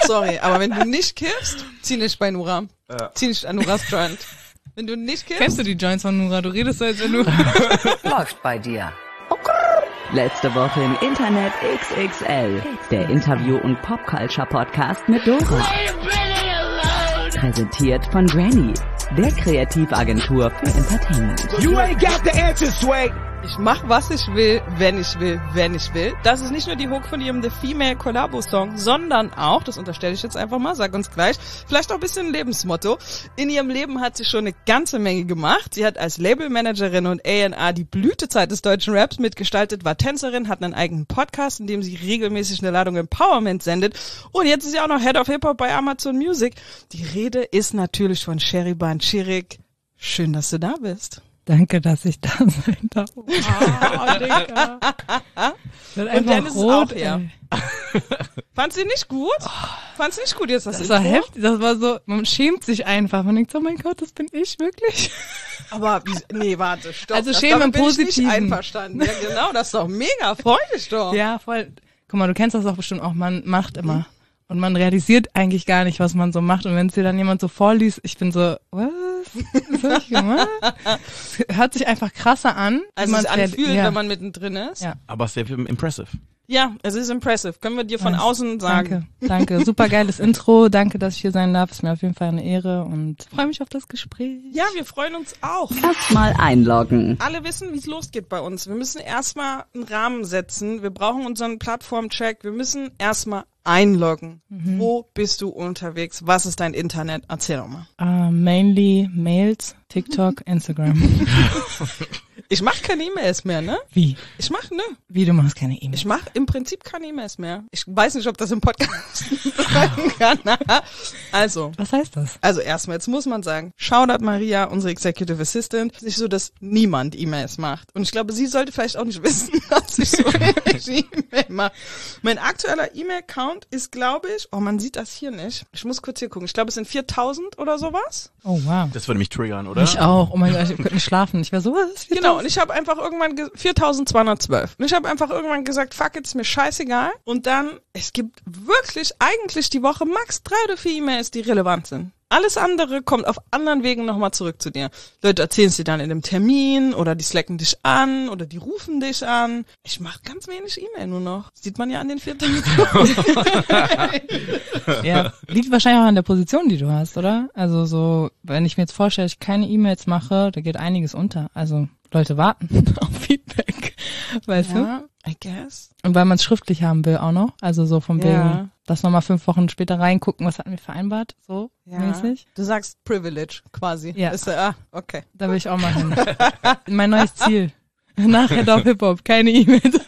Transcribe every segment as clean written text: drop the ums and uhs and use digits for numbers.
sorry, aber wenn du nicht kiffst, zieh nicht bei Nura. Ja. Zieh nicht an Nuras Joint. Wenn du nicht kiffst... Kennst du die Joints von Nura? Du redest so, als wenn du... Läuft bei dir. Letzte Woche im Internet XXL. Der Interview- und Popculture-Podcast mit Dora. Präsentiert von Granny, der Kreativagentur für Entertainment. You ain't got the answer, Sway. Ich mach, was ich will, wenn ich will, wenn ich will. Das ist nicht nur die Hook von ihrem The Female Collabo Song, sondern auch, das unterstelle ich jetzt einfach mal, sag uns gleich, vielleicht auch ein bisschen ein Lebensmotto. In ihrem Leben hat sie schon eine ganze Menge gemacht. Sie hat als Labelmanagerin und A&R die Blütezeit des deutschen Raps mitgestaltet, war Tänzerin, hat einen eigenen Podcast, in dem sie regelmäßig eine Ladung Empowerment sendet. Und jetzt ist sie auch noch Head of Hip-Hop bei Amazon Music. Die Rede ist natürlich von Sheriban Chirik. Schön, dass du da bist. Danke, dass ich da sein darf. Oh, Digga. Und Dennis rot, auch, ja. Fandst du nicht gut? Fandst du nicht gut jetzt das war heftig, das war so, man schämt sich einfach. Man denkt so, oh mein Gott, das bin ich wirklich. Aber, nee, warte, stopp. Also schämen im Positiven. Ich nicht einverstanden. Ja, genau, das ist doch mega, freu dich doch. Ja, voll. Guck mal, du kennst das doch bestimmt auch, man macht immer. Und man realisiert eigentlich gar nicht, was man so macht. Und wenn es dir dann jemand so vorliest, ich bin so, was? Was hab ich gemacht? Es hört sich einfach krasser an. Also man es anfühlt, wenn man mittendrin ist. Ja. Aber sehr impressive. Ja, es ist impressive. Können wir dir von außen sagen. Danke. Super geiles Intro. Danke, dass ich hier sein darf. Ist mir auf jeden Fall eine Ehre und freue mich auf das Gespräch. Ja, wir freuen uns auch. Erstmal einloggen. Alle wissen, wie es losgeht bei uns. Wir müssen erstmal einen Rahmen setzen. Wir brauchen unseren Plattform-Check. Wir müssen erstmal einloggen. Wo bist du unterwegs? Was ist dein Internet? Erzähl doch mal. Mainly Mails, TikTok, Instagram. Ich mach keine E-Mails mehr, ne? Wie? Ich mach, ne? Wie, du machst keine E-Mails? Ich mach im Prinzip keine E-Mails mehr. Ich weiß nicht, ob das im Podcast sein kann. Also. Was heißt das? Also erstmal, jetzt muss man sagen, Shoutout Maria, unsere Executive Assistant. Es ist nicht so, dass niemand E-Mails macht. Und ich glaube, sie sollte vielleicht auch nicht wissen, dass ich so wenig E-Mail mache. Mein aktueller E-Mail-Count ist, glaube ich, man sieht das hier nicht. Ich muss kurz hier gucken. Ich glaube, es sind 4000 oder sowas. Oh, wow. Das würde mich triggern, oder? Ich auch. Oh mein Gott, ich könnte nicht schlafen. Ich wäre sowas. Genau, und ich habe einfach irgendwann 4212. Und ich habe einfach irgendwann gesagt, fuck it, ist mir scheißegal. Und dann, es gibt wirklich eigentlich die Woche max 3 oder 4 E-Mails, die relevant sind. Alles andere kommt auf anderen Wegen nochmal zurück zu dir. Leute erzählen es dir dann in einem Termin oder die slacken dich an oder die rufen dich an. Ich mache ganz wenig E-Mail nur noch. Sieht man ja an den 4 Tagen. Ja, liegt wahrscheinlich auch an der Position, die du hast, oder? Also so, wenn ich mir jetzt vorstelle, ich keine E-Mails mache, da geht einiges unter. Also Leute warten auf Feedback, weißt du? Ja, I guess. Und weil man es schriftlich haben will auch noch, also so vom Wegen, dass nochmal 5 Wochen später reingucken, was hatten wir vereinbart, so mäßig. Du sagst Privilege quasi. Ja. Ist, okay. Da will ich auch mal hin. Mein neues Ziel. Nachher doch Hip-Hop, keine E-Mails.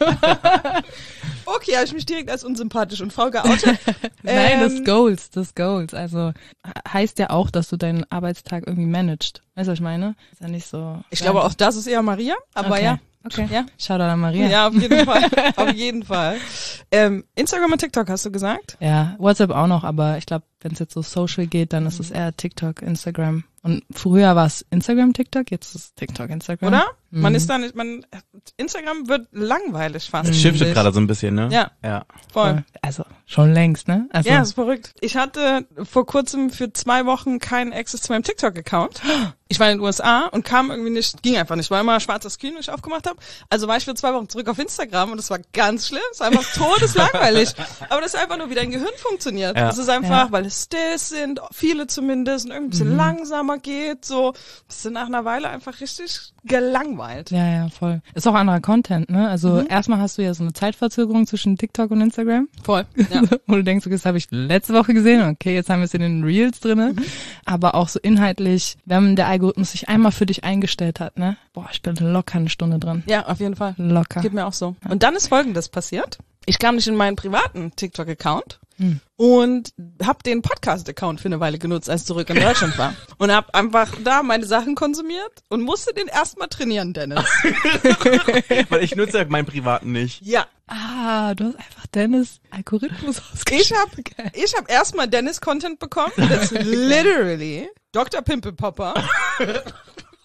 Okay, habe ich mich direkt als unsympathisch und faul geoutet. Nein, das Goals. Also heißt ja auch, dass du deinen Arbeitstag irgendwie managst. Weißt du, was ich meine? Ist ja nicht so. Ich glaube, auch das ist eher Maria, aber okay. ja. Okay. Ja. Shoutout an Maria. Ja, auf jeden Fall. Auf jeden Fall. Instagram und TikTok hast du gesagt? Ja, WhatsApp auch noch, aber ich glaube, wenn es jetzt so social geht, dann ist es eher TikTok, Instagram. Und früher war es Instagram, TikTok, jetzt ist es TikTok, Instagram. Oder? Man ist da nicht, Instagram wird langweilig fast. Es shiftet gerade so ein bisschen, ne? Ja. Voll. Also schon längst, ne? Also, ja, ist verrückt. Ich hatte vor kurzem für 2 Wochen keinen Access zu meinem TikTok-Account. Ich war in den USA und kam irgendwie nicht, ging einfach nicht, weil immer schwarzer Screen, den ich aufgemacht habe. Also war ich für 2 Wochen zurück auf Instagram und das war ganz schlimm. Es war einfach todeslangweilig. Aber das ist einfach nur, wie dein Gehirn funktioniert. Ja. Das ist einfach, weil es still sind, viele zumindest, und irgendwie ein bisschen langsamer geht, so. Bist du nach einer Weile einfach richtig gelangweilt. Ja, voll. Ist auch anderer Content, ne? Also erstmal hast du ja so eine Zeitverzögerung zwischen TikTok und Instagram. Voll. Ja. Wo du denkst, okay, das habe ich letzte Woche gesehen, okay, jetzt haben wir es in den Reels drinne. Aber auch so inhaltlich, wenn der Algorithmus sich einmal für dich eingestellt hat, ne? Boah, ich bin locker eine Stunde drin. Ja, auf jeden Fall. Locker. Geht mir auch so. Und dann ist Folgendes passiert. Ich kam nicht in meinen privaten TikTok-Account und habe den Podcast-Account für eine Weile genutzt, als ich zurück in Deutschland war. Und habe einfach da meine Sachen konsumiert und musste den erstmal trainieren, Dennis. Weil ich nutze ja meinen privaten nicht. Ja. Ah, du hast einfach Dennis Algorithmus ausgeschaltet. Ich hab erstmal Dennis-Content bekommen. Das ist literally Dr. Pimple Popper.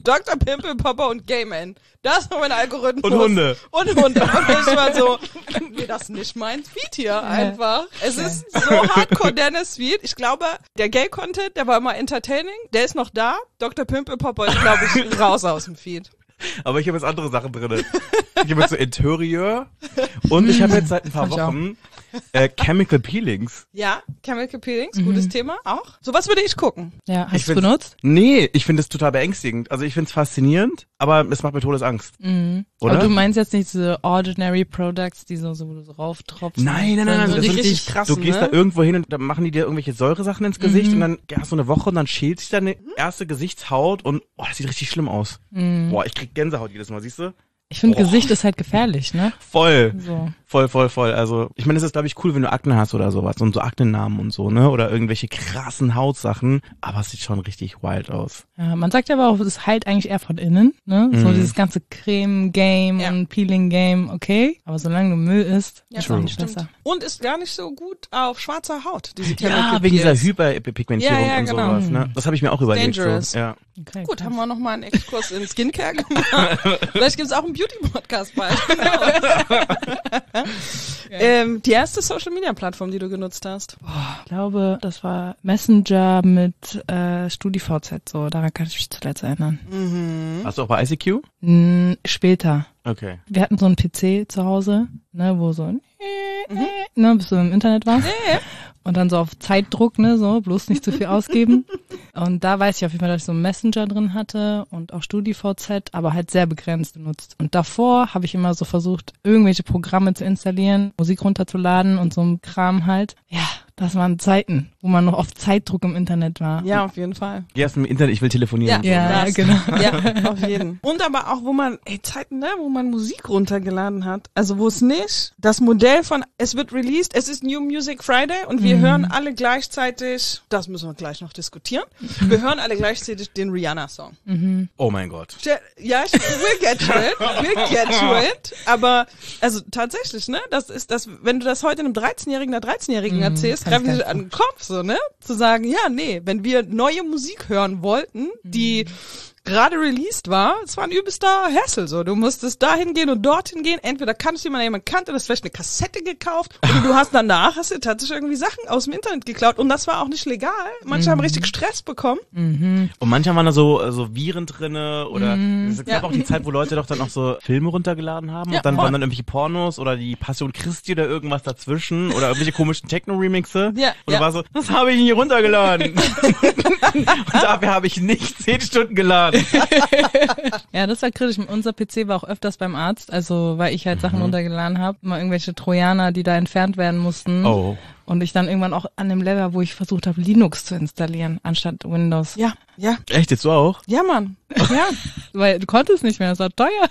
Dr. Pimple Popper und Gay Man. Das war mein Algorithmus. Und Hunde. Und Hunde. Und ich war so, nee, das ist nicht mein Feed hier einfach. Es ist so hardcore Dennis Feed. Ich glaube, der Gay-Content, der war immer entertaining. Der ist noch da. Dr. Pimple Popper ist, glaube ich, raus aus dem Feed. Aber ich habe jetzt andere Sachen drin. Ich habe jetzt so Interieur und ich habe jetzt seit ein paar Wochen Chemical Peelings. Ja, Chemical Peelings, gutes Thema auch. So was würde ich gucken. Ja, hast Ich du find's- benutzt? Nee, ich finde es total beängstigend. Also ich finde es faszinierend, aber es macht mir Todesangst. Oder? Aber du meinst jetzt nicht diese Ordinary Products, die so wo du so rauftropfst? Nein. So Das die sind richtig krassen, Du gehst ne? da irgendwo hin und dann machen die dir irgendwelche Säuresachen ins Gesicht und dann hast du eine Woche und dann schält sich deine erste Gesichtshaut und das sieht richtig schlimm aus. Boah, ich krieg Gänsehaut jedes Mal, siehst du? Ich finde, Gesicht ist halt gefährlich, ne? Voll. So. Voll. Also, ich meine, es ist, glaube ich, cool, wenn du Akne hast oder sowas und so Aknennamen und so, ne? Oder irgendwelche krassen Hautsachen. Aber es sieht schon richtig wild aus. Ja, man sagt ja aber auch, es heilt eigentlich eher von innen, ne? So dieses ganze Creme-Game und Peeling-Game, okay. Aber solange du Müll isst, ist auch nicht besser. Und ist gar nicht so gut auf schwarzer Haut, diese Ja, Chemical wegen dieser Peels. Hyperpigmentierung Ja, und genau. sowas, ne? Das habe ich mir auch überlegt. Dangerous. So. Ja. Okay, Gut, krass. haben wir nochmal einen Exkurs in Skincare gemacht. Vielleicht gibt's auch einen Beauty-Podcast bald. Die erste Social-Media-Plattform, die du genutzt hast. Ich glaube, das war Messenger mit StudiVZ, so. Daran kann ich mich zuletzt erinnern. Hast du auch bei ICQ? Später. Okay. Wir hatten so einen PC zu Hause, ne, wo so ne, bis du im Internet warst. Und dann so auf Zeitdruck, ne, so, bloß nicht zu viel ausgeben. Und da weiß ich auf jeden Fall, dass ich so einen Messenger drin hatte und auch StudiVZ, aber halt sehr begrenzt benutzt. Und davor habe ich immer so versucht, irgendwelche Programme zu installieren, Musik runterzuladen und so ein Kram halt. Ja, das waren Zeiten, wo man noch auf Zeitdruck im Internet war. Ja, auf jeden Fall. Geh erst im Internet, ich will telefonieren. Ja, das. genau. Ja, auf jeden. Und aber auch, wo man, Zeiten, ne, wo man Musik runtergeladen hat. Also wo es nicht das Modell von, es wird released, es ist New Music Friday und wir hören alle gleichzeitig, das müssen wir gleich noch diskutieren, wir hören alle gleichzeitig den Rihanna-Song. Oh mein Gott. Ja, we'll get to it. Aber, also tatsächlich, ne, das ist das, wenn du das heute einem 13-Jährigen, einer 13-Jährigen erzählst, greifen die sich an den Kopf, so, ne, zu sagen, ja, nee, wenn wir neue Musik hören wollten, die gerade released war, es war ein übelster Hassel, so. Du musstest dahin gehen und dorthin gehen. Entweder kannst du jemanden kannte, das vielleicht eine Kassette gekauft oder du hast dir tatsächlich irgendwie Sachen aus dem Internet geklaut und das war auch nicht legal. Manche haben richtig Stress bekommen. Und manchmal waren da so Viren drinne oder es gab auch die Zeit, wo Leute doch dann auch so Filme runtergeladen haben und dann waren dann irgendwelche Pornos oder die Passion Christi oder irgendwas dazwischen oder irgendwelche komischen Techno-Remixe. Ja, Und ja. du war so, das habe ich nie runtergeladen. Und dafür habe ich nicht 10 Stunden geladen. Ja, das war kritisch. Unser PC war auch öfters beim Arzt, also weil ich halt Sachen runtergeladen habe, immer irgendwelche Trojaner, die da entfernt werden mussten. Oh. Und ich dann irgendwann auch an dem Level, wo ich versucht habe, Linux zu installieren, anstatt Windows. Ja, ja, Echt, jetzt du auch? ja, Mann. Ja, weil du konntest nicht mehr, das war teuer.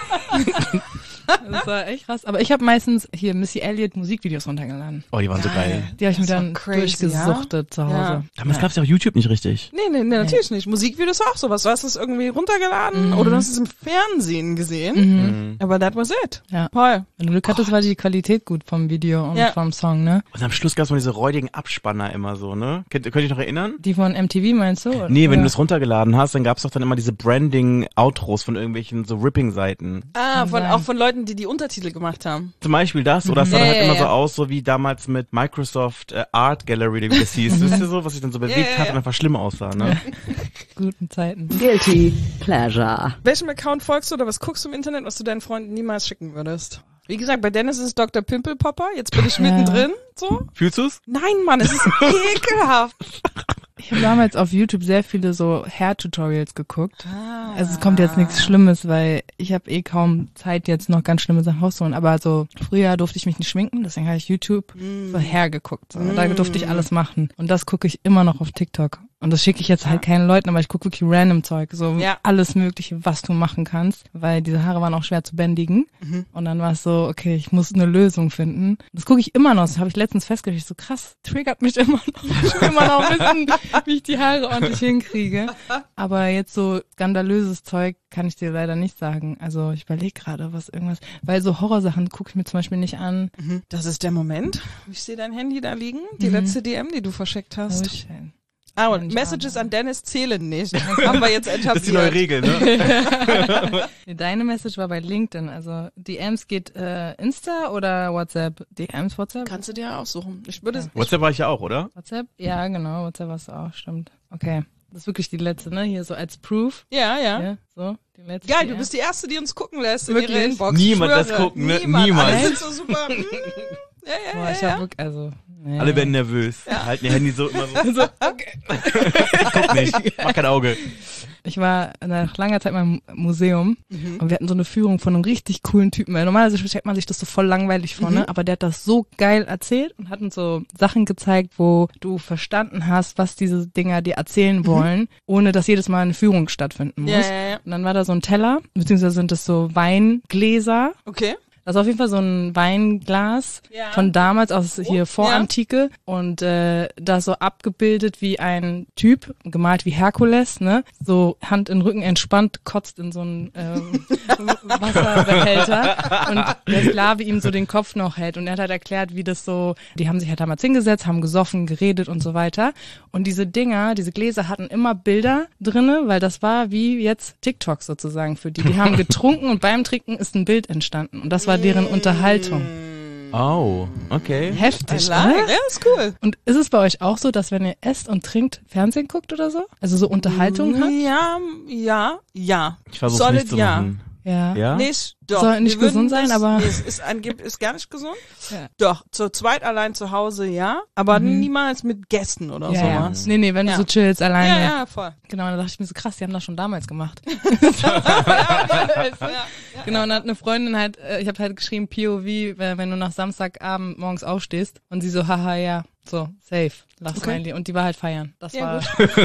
Das war echt krass. Aber ich habe meistens hier Missy Elliott Musikvideos runtergeladen. Oh, die waren so geil. Die habe ich mir Das war dann crazy, durchgesuchtet zu Hause. Ja. Damals gab's ja auch YouTube nicht richtig. Nee, natürlich nicht. Musikvideos war auch sowas. Du hast es irgendwie runtergeladen oder du hast es im Fernsehen gesehen. Aber that was it. Ja. Toll. Wenn du Glück hattest, war die Qualität gut vom Video und Ja. vom Song, ne? Und am Schluss gab's mal diese räudigen Abspanner immer so, ne? Könnt ihr euch noch erinnern? Die von MTV meinst du? Nee, wenn Oder? du das runtergeladen hast, dann gab's doch dann immer diese Branding-Outros von irgendwelchen so Ripping-Seiten. Auch von Leuten, die Untertitel gemacht haben. Zum Beispiel das, oder es sah Ja, dann halt ja, immer ja. so aus, so wie damals mit Microsoft Art Gallery, wie das hieß. Wisst ihr so, was sich dann so bewegt ja, hat ja. und einfach schlimm aussah, ne? Guten Zeiten. Guilty Pleasure. Welchem Account folgst du oder was guckst du im Internet, was du deinen Freunden niemals schicken würdest? Wie gesagt, bei Dennis ist es Dr. Pimple Popper. Jetzt bin ich mittendrin. So. Fühlst du's? Nein, Mann, es ist ekelhaft. Ich habe damals auf YouTube sehr viele so Hair-Tutorials geguckt. Also es kommt jetzt nichts Schlimmes, weil ich habe kaum Zeit, jetzt noch ganz schlimme Sachen rauszuholen. Aber so früher durfte ich mich nicht schminken, deswegen habe ich YouTube so hergeguckt. So. Da durfte ich alles machen. Und das gucke ich immer noch auf TikTok. Und das schicke ich jetzt halt keinen Leuten, aber ich gucke wirklich random Zeug. So alles Mögliche, was du machen kannst. Weil diese Haare waren auch schwer zu bändigen. Und dann war es so, okay, ich muss eine Lösung finden. Das gucke ich immer noch. Das habe ich letztens festgestellt. So krass, triggert mich immer noch. Ich will immer noch wissen, wie ich die Haare ordentlich hinkriege. Aber jetzt so skandalöses Zeug kann ich dir leider nicht sagen. Also ich überlege gerade, was irgendwas, weil so Horrorsachen gucke ich mir zum Beispiel nicht an. Das ist der Moment. Ich sehe dein Handy da liegen. Die letzte DM, die du verschickt hast. Oh, schön. Ah, und Messages an Dennis zählen nicht. Das haben wir jetzt etabliert. Das ist die neue Regel, ne? Deine Message war bei LinkedIn, also DMs geht Insta oder WhatsApp? DMs WhatsApp? Kannst du dir ja aussuchen. Ich würde WhatsApp war ich ja auch, oder? WhatsApp? Ja, genau, WhatsApp warst du auch, stimmt. Okay. Das ist wirklich die letzte, ne? Hier so als Proof. Ja. Ja, so, die letzte. Geil, du bist die Erste, die uns gucken lässt in Wirklich? ihre Inbox. Niemand Ich das schwöre. gucken, ne? Niemand. Niemand. Alle sind so super. Boah, ich hab wirklich, also. Nee. Alle werden nervös. Halten ihr Handy so immer so. Ich guck nicht. Mach kein Auge. Ich war nach langer Zeit mal im Museum und wir hatten so eine Führung von einem richtig coolen Typen, weil normalerweise stellt man sich das so voll langweilig vor, ne? Aber der hat das so geil erzählt und hat uns so Sachen gezeigt, wo du verstanden hast, was diese Dinger dir erzählen wollen, ohne dass jedes Mal eine Führung stattfinden muss. Ja. Und dann war da so ein Teller, beziehungsweise sind das so Weingläser. Okay. Das ist auf jeden Fall so ein Weinglas von damals, aus hier Vorantike. Und da ist so abgebildet wie ein Typ, gemalt wie Herkules, ne? So Hand in den Rücken entspannt, kotzt in so einen Wasserbehälter. Und der Sklave ihm so den Kopf noch hält. Und er hat halt erklärt, wie das so, die haben sich halt damals hingesetzt, haben gesoffen, geredet und so weiter. Und diese Dinger, diese Gläser hatten immer Bilder drinne, weil das war wie jetzt TikTok sozusagen für die. Die haben getrunken und beim Trinken ist ein Bild entstanden. Und das war deren Unterhaltung. Oh, okay. Heftig, Ja, oder? ist cool. Und ist es bei euch auch so, dass wenn ihr esst und trinkt, Fernsehen guckt oder so? Also so Unterhaltung habt? Ja. Ich versuche Solid, nicht zu machen. Ja. Nicht, doch. Soll nicht Wir würden gesund sein, aber- Nee, es ist gar nicht gesund. Ja. Doch, zu zweit allein zu Hause, ja. Aber niemals mit Gästen oder Ja. sowas. Nee, wenn du Ja. so chillst alleine. Ja, voll. Genau, da dachte ich mir so, krass, die haben das schon damals gemacht. Genau, und dann hat eine Freundin halt, ich habe halt geschrieben, POV, wenn du nach Samstagabend morgens aufstehst und sie so, haha, ja, so, safe, Lachsmiley. Und die war halt feiern. Das Ja, war,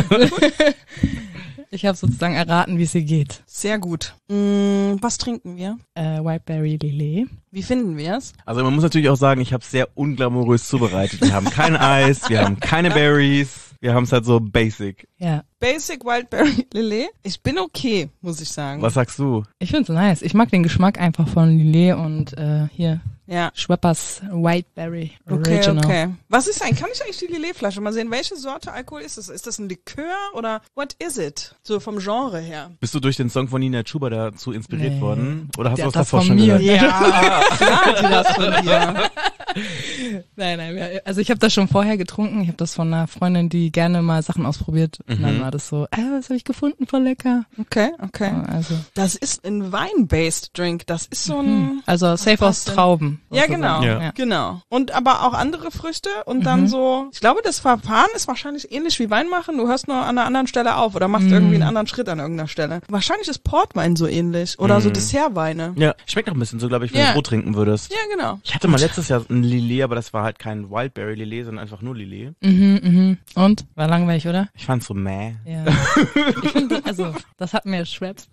ich habe sozusagen erraten, wie es ihr geht. Sehr gut. Was trinken wir? Whiteberry Lillet. Wie finden wir es? Also man muss natürlich auch sagen, ich habe es sehr unglamourös zubereitet. Wir haben kein Eis, wir haben keine Berries, wir haben es halt so basic. Ja, Basic Wildberry Lillet. Ich bin okay, muss ich sagen. Was sagst du? ich find's nice. Ich mag den Geschmack einfach von Lillet und hier Ja. Schweppers Whiteberry Original. Okay. Was ist kann ich eigentlich die Lillet-Flasche mal sehen? Welche Sorte Alkohol ist das? Ist das ein Likör oder what is it? So vom Genre her. Bist du durch den Song von Nina Chuba dazu inspiriert Nee. worden? Oder hast Der du hat was das davor von schon mir. gehört? Ja, klar hat die das von dir. Nein, also ich habe das schon vorher getrunken. Ich habe das von einer Freundin, die gerne mal Sachen ausprobiert. Und dann war das so, was habe ich gefunden, voll lecker. Okay. Also, Das ist ein Wine-based Drink. Das ist so ein... also safe aus passt denn? Trauben. Ja, sozusagen. genau. Ja. Genau. Und aber auch andere Früchte und dann so, ich glaube, das Verfahren ist wahrscheinlich ähnlich wie Wein machen. Du hörst nur an einer anderen Stelle auf oder machst irgendwie einen anderen Schritt an irgendeiner Stelle. Wahrscheinlich ist Portwein so ähnlich oder so Dessertweine. Ja, schmeckt auch ein bisschen so, glaube ich, wenn Ja. du Brot trinken würdest. Ja, genau. Ich hatte mal letztes Jahr ein Lillet, aber das war halt kein Wildberry Lillet, sondern einfach nur Lillet. Und? War langweilig, oder? Ich fand's so mäh. Ja. Ich finde, also, das hat mir Schweppes.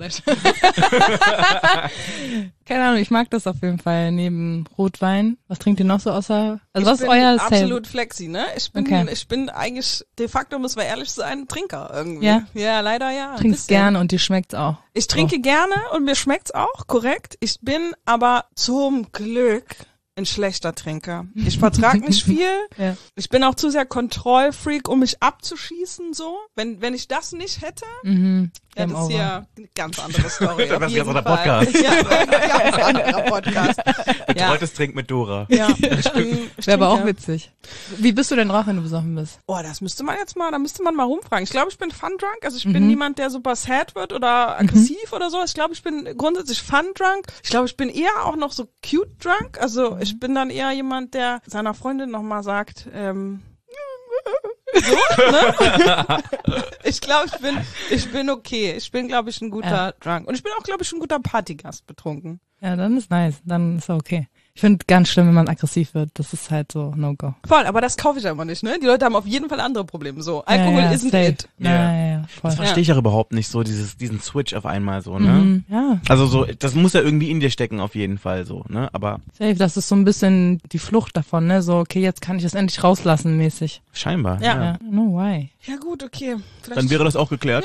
Keine Ahnung, ich mag das auf jeden Fall neben Rotwein. Was trinkt ihr noch so außer, also was ist euer absolut flexi, ne? Ich bin Okay. eigentlich, de facto, muss man ehrlich sein, Trinker irgendwie. Ja? Ja, leider ja. Trinkst Bisschen. gerne und dir schmeckt's auch. Ich trinke gerne und mir schmeckt's auch, korrekt. Ich bin aber zum Glück ein schlechter Trinker. Ich vertrag nicht viel. Ja. Ich bin auch zu sehr Kontrollfreak, um mich abzuschießen, so. Wenn ich das nicht hätte, ja, Game das ist over. ja eine ganz andere Story. Das auf wär's ein jeden ganz Fall. anderer Podcast. Ja, ein ganz anderer Podcast. Ja, Betreutes Trink mit Dora. ja. Ich Wäre aber auch trinke- witzig. Wie bist du denn drauf, wenn du besoffen bist? Oh, da müsste man mal rumfragen. Ich glaube, ich bin fun drunk. Also ich bin niemand, der super sad wird oder aggressiv oder so. Ich glaube, ich bin grundsätzlich fun drunk. Ich glaube, ich bin eher auch noch so cute drunk. Also ich bin dann eher jemand, der seiner Freundin nochmal sagt, so, ne? Ich glaube, ich bin okay. Ich bin, glaube ich, ein guter Drunk. Und ich bin auch, glaube ich, ein guter Partygast betrunken. Ja, dann ist nice. Dann ist okay. Ich finde ganz schlimm, wenn man aggressiv wird. Das ist halt so No-Go. Voll, aber das kaufe ich einfach nicht, ne? Die Leute haben auf jeden Fall andere Probleme. So, Alkohol ja, isn't safe. it. Ja. Ja, voll. Das verstehe ich auch überhaupt nicht so, diesen Switch auf einmal so, ne? Ja. Also so, das muss ja irgendwie in dir stecken auf jeden Fall so, ne? Aber Safe, das ist so ein bisschen die Flucht davon, ne? So, okay, jetzt kann ich das endlich rauslassen mäßig. scheinbar, Ja. Ja, no why. Ja gut, okay. Vielleicht Dann wäre das auch geklärt.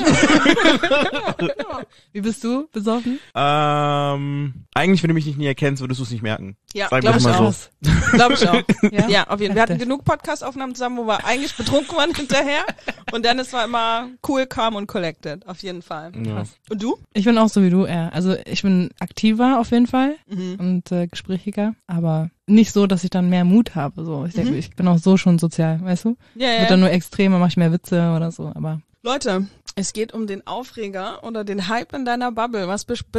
Wie bist du besoffen? Eigentlich, wenn du mich nicht näher kennst, würdest du es nicht merken. Ja, Sagen wir glaub es ich mal auch. so. Glaube ich auch. Ja? Ja, auf jeden Fall. Wir hatten Heftig. genug Podcast-Aufnahmen zusammen, wo wir eigentlich betrunken waren hinterher. Und Dennis war immer cool, calm und collected. Auf jeden Fall. Ja. Und du? Ich bin auch so wie du, eher. Also ich bin aktiver auf jeden Fall und gesprächiger, aber nicht so, dass ich dann mehr Mut habe. So, ich denke, ich bin auch so schon sozial, weißt du? Ja, Wird dann nur extremer, mache ich mehr Witze oder so, aber Leute, es geht um den Aufreger oder den Hype in deiner Bubble.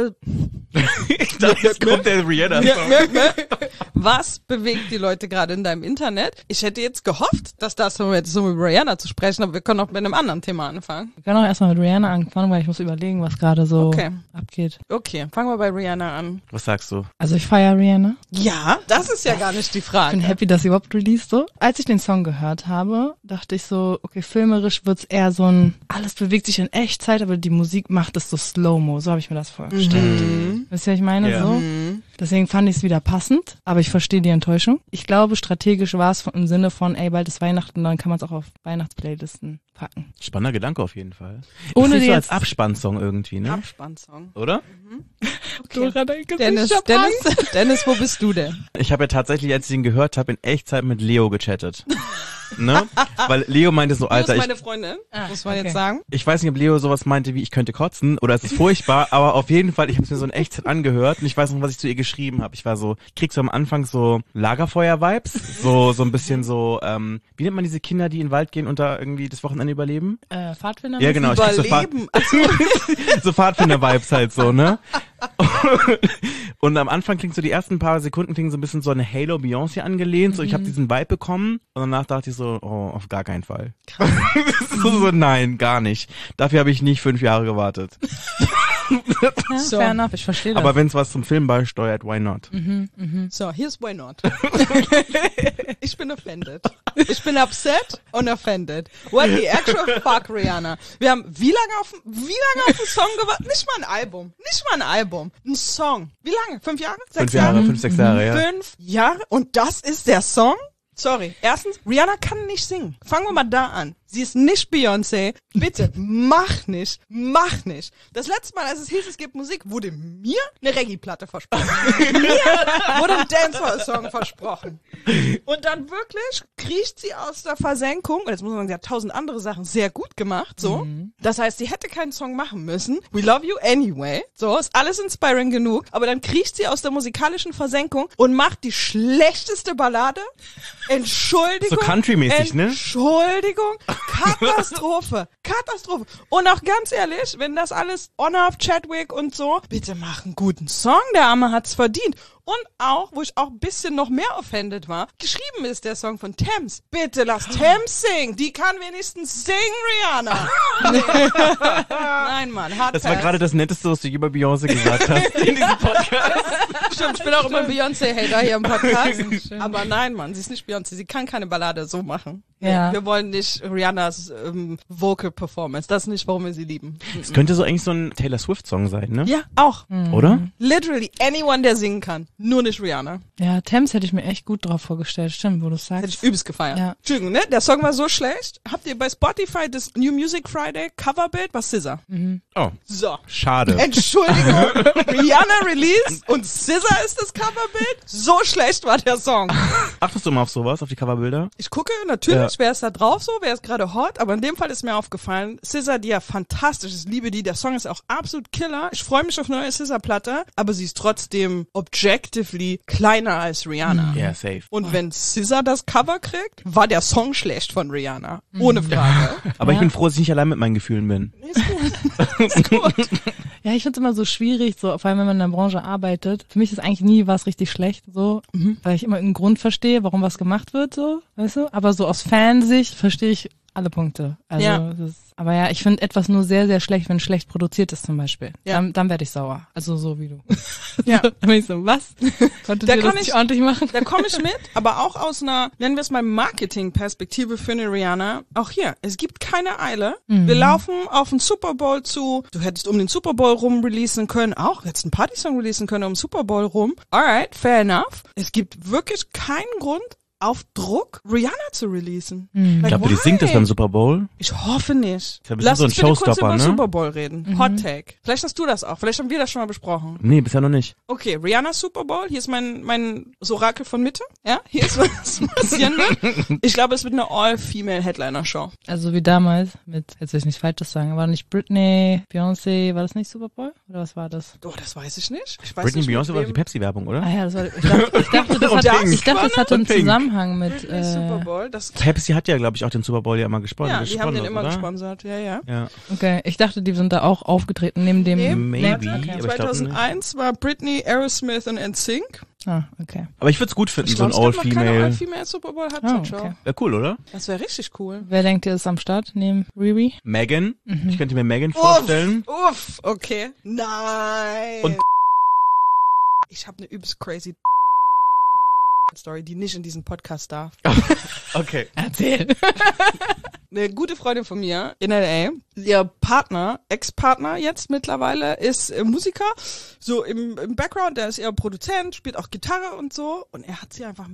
Ich dachte, jetzt kommt der Rihanna-Song. Was bewegt die Leute gerade in deinem Internet? Ich hätte jetzt gehofft, dass das so mit Rihanna zu sprechen, aber wir können auch mit einem anderen Thema anfangen. wir können auch erstmal mit Rihanna anfangen, weil ich muss überlegen, was gerade so Okay. abgeht. Okay, fangen wir bei Rihanna an. Was sagst du? Also ich feiere Rihanna. Ja, das ist ja gar nicht die Ich bin Frage. happy, dass sie überhaupt released so. Als ich den Song gehört habe, dachte ich so, okay, filmerisch wird's eher so ein, alles bewegt sich in Echtzeit, aber die Musik macht es so slow-mo. So habe ich mir das vorgestellt. Wisst ihr, was ich meine? Ja. So. Deswegen fand ich es wieder passend, aber ich verstehe die Enttäuschung. Ich glaube, strategisch war es im Sinne von, ey, bald ist Weihnachten, dann kann man es auch auf Weihnachtsplaylisten packen. Spannender Gedanke auf jeden Fall. Ohne Ist nicht die so jetzt- als Abspannsong irgendwie, ne? Abspannsong. Oder? Okay. Dennis, wo bist du denn? Ich habe ja tatsächlich, als ich ihn gehört habe, in Echtzeit mit Leo gechattet. Ne? Weil Leo meinte so, Du bist Alter, meine Freundin, muss man okay. jetzt sagen. ich weiß nicht, ob Leo sowas meinte wie, ich könnte kotzen oder es ist furchtbar, aber auf jeden Fall, ich habe es mir so in Echtzeit angehört und ich weiß noch, was ich zu ihr geschrieben habe. Ich war so, ich krieg so am Anfang so Lagerfeuer-Vibes, so ein bisschen so, wie nennt man diese Kinder, die in den Wald gehen und da irgendwie das Wochenende überleben? Pfadfinder? Ja, genau. Ich krieg so, Überleben. so Pfadfinder-Vibes halt so, ne? Und am Anfang klingt so, die ersten paar Sekunden klingen so ein bisschen so eine Halo Beyoncé angelehnt, so ich habe diesen Vibe bekommen und danach dachte ich so, oh, auf gar keinen Fall. so, nein, gar nicht. Dafür habe ich nicht 5 Jahre gewartet. Ja, So. fair enough, ich verstehe das. Aber wenn es was zum Film beisteuert, why not? So, here's why not. Ich bin offended. Ich bin upset und offended. What the actual fuck, Rihanna? Wir haben wie lange auf den Song gewartet? Nicht mal ein Album. Ein Song. Wie lange? 5 Jahre? 6 Jahre? 5, 6 Jahre, ja. 5 Jahre? Und das ist der Song? Sorry. Erstens, Rihanna kann nicht singen. Fangen wir mal da an. Sie ist nicht Beyoncé. Bitte, mach nicht. Das letzte Mal, als es hieß, es gibt Musik, wurde mir eine Reggae-Platte versprochen. Mir wurde ein Dancehall-Song versprochen. Und dann wirklich kriecht sie aus der Versenkung. Und jetzt muss man sagen, sie hat 1000 andere Sachen sehr gut gemacht, so. Das heißt, sie hätte keinen Song machen müssen. We love you anyway. So, ist alles inspiring genug. Aber dann kriecht sie aus der musikalischen Versenkung und macht die schlechteste Ballade. Entschuldigung. So country-mäßig, ne? Entschuldigung. Katastrophe. Und auch ganz ehrlich, wenn das alles Honor of Chadwick und so, bitte mach einen guten Song, der Arme hat's verdient. Und auch, wo ich auch ein bisschen noch mehr offended war, geschrieben ist der Song von Thames. Bitte lass Thames singen. Die kann wenigstens singen, Rihanna. Nein, Mann, hart Das war gerade das Netteste, was du je bei Beyoncé gesagt hast in diesem Podcast. Stimmt, ich bin auch immer ein Beyoncé-Hater hier im Podcast. Aber nein, Mann, sie ist nicht Beyoncé. Sie kann keine Ballade so machen. Ja. Wir wollen nicht Rihannas Vocal Performance. Das ist nicht, warum wir sie lieben. Es könnte so eigentlich so ein Taylor Swift-Song sein, ne? Ja, auch. Oder? Literally anyone, der singen kann. Nur nicht Rihanna. Ja, Thames hätte ich mir echt gut drauf vorgestellt. Stimmt, wo du sagst. Hätte ich übelst gefeiert. Ja. Entschuldigung, ne? Der Song war so schlecht. Habt ihr bei Spotify das New Music Friday Coverbild? Was SZA? Oh, So. schade. Entschuldigung. Rihanna release und SZA ist das Coverbild? So schlecht war der Song. Achtest du mal auf sowas, auf die Coverbilder? Ich gucke natürlich, wer ist da drauf so, wer ist gerade hot, aber in dem Fall ist mir aufgefallen, SZA, die ja fantastisch ist, liebe die, der Song ist auch absolut Killer. Ich freue mich auf eine neue SZA-Platte, aber sie ist trotzdem objectively kleiner als Rihanna. Ja, safe. Und wenn SZA das Cover kriegt, war der Song schlecht von Rihanna. Ohne Frage. Aber ich bin froh, dass ich nicht allein mit meinen Gefühlen bin. Ja, ich find's immer so schwierig, so, vor allem wenn man in der Branche arbeitet. Für mich ist eigentlich nie was richtig schlecht, so, weil ich immer einen Grund verstehe, warum was gemacht wird, so, weißt du? Aber so aus Fansicht verstehe ich alle Punkte. Also Ja. das ist, aber ja, ich finde etwas nur sehr, sehr schlecht, wenn schlecht produziert ist zum Beispiel. Ja. Dann werde ich sauer. Also so wie du. Ja. Dann bin ich so, was? Konntet Da ihr das kann nicht ich- ordentlich machen? Da komme ich mit, aber auch aus einer, nennen wir es mal Marketing-Perspektive für eine Rihanna. Auch hier, es gibt keine Eile. Wir laufen auf den Super Bowl zu. Du hättest um den Super Bowl rum releasen können, auch hättest einen Partysong releasen können um den Super Bowl rum. Alright, fair enough. Es gibt wirklich keinen Grund, auf Druck Rihanna zu releasen. Like, Ich glaube, die why? singt das beim Super Bowl. Ich hoffe nicht. Ja, bestimmt Lass so ein uns bitte kurz Showstopper, über ne? Super Bowl reden. Hot Take. Vielleicht hast du das auch. Vielleicht haben wir das schon mal besprochen. Nee, bisher noch nicht. Okay, Rihanna Super Bowl. Hier ist mein Orakel von Mitte. Ja, hier ist was passieren wird. Ich glaube, es wird eine All-Female-Headliner-Show. Also wie damals mit, jetzt will ich nicht Falsches sagen, war nicht Britney, Beyoncé, war das nicht Super Bowl? Oder was war das? Oh, das weiß ich nicht. Ich weiß Britney nicht, Beyoncé mit war die wem- Pepsi-Werbung, oder? Ah ja, das war, ich dachte, das Und hatte, Pink. ich dachte, das hatte einen Und Pink. Zusammenhang mit, Super Bowl. Das, Pepsi hat ja, glaube ich, auch den Super Bowl ja immer ja, die haben den immer oder? gesponsert. Ja, ja. Ja. okay, ich dachte, die sind da auch aufgetreten, neben dem, Nee, Maybe, warte, aber ich glaube nicht. 2001 war Britney, Aerosmith und NSYNC. ah, okay. Aber ich würde es gut finden, Ich so ein glaube, es gab noch keine All-Female. All-Female Super Bowl Oh, Halbzeitshow. okay. Wäre cool, oder? Das wäre richtig cool. Wer denkt ihr ist am Start, neben Riri? Megan. Ich könnte mir Megan vorstellen. Uff, okay. Nein. Und- Ich habe eine übelst crazy Story, die nicht in diesen Podcast darf. Okay. Erzähl. Eine gute Freundin von mir in LA, ihr Partner, Ex-Partner jetzt mittlerweile, ist Musiker. So im Background, der ist eher Produzent, spielt auch Gitarre und so. Und er hat sie einfach mit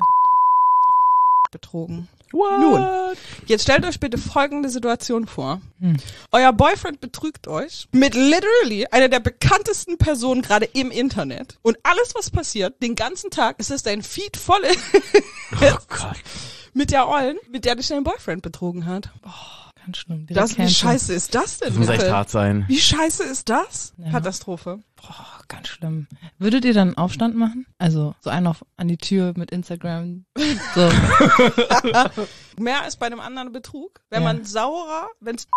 betrogen. What? Nun, jetzt stellt euch bitte folgende Situation vor. Euer Boyfriend betrügt euch mit literally einer der bekanntesten Personen gerade im Internet. Und alles, was passiert, den ganzen Tag, ist es dein Feed voll Oh Gott. mit der Ollen, mit der dich dein Boyfriend betrogen hat. Ganz schlimm. Wie Cancel. scheiße ist das denn? Das muss echt bitte? hart sein. Wie scheiße ist das? Ja. Katastrophe. Boah, ganz schlimm. Würdet ihr dann einen Aufstand machen? Also so einen an die Tür mit Instagram. So. Mehr als bei einem anderen Betrug. Wenn Ja. man saurer, wenn es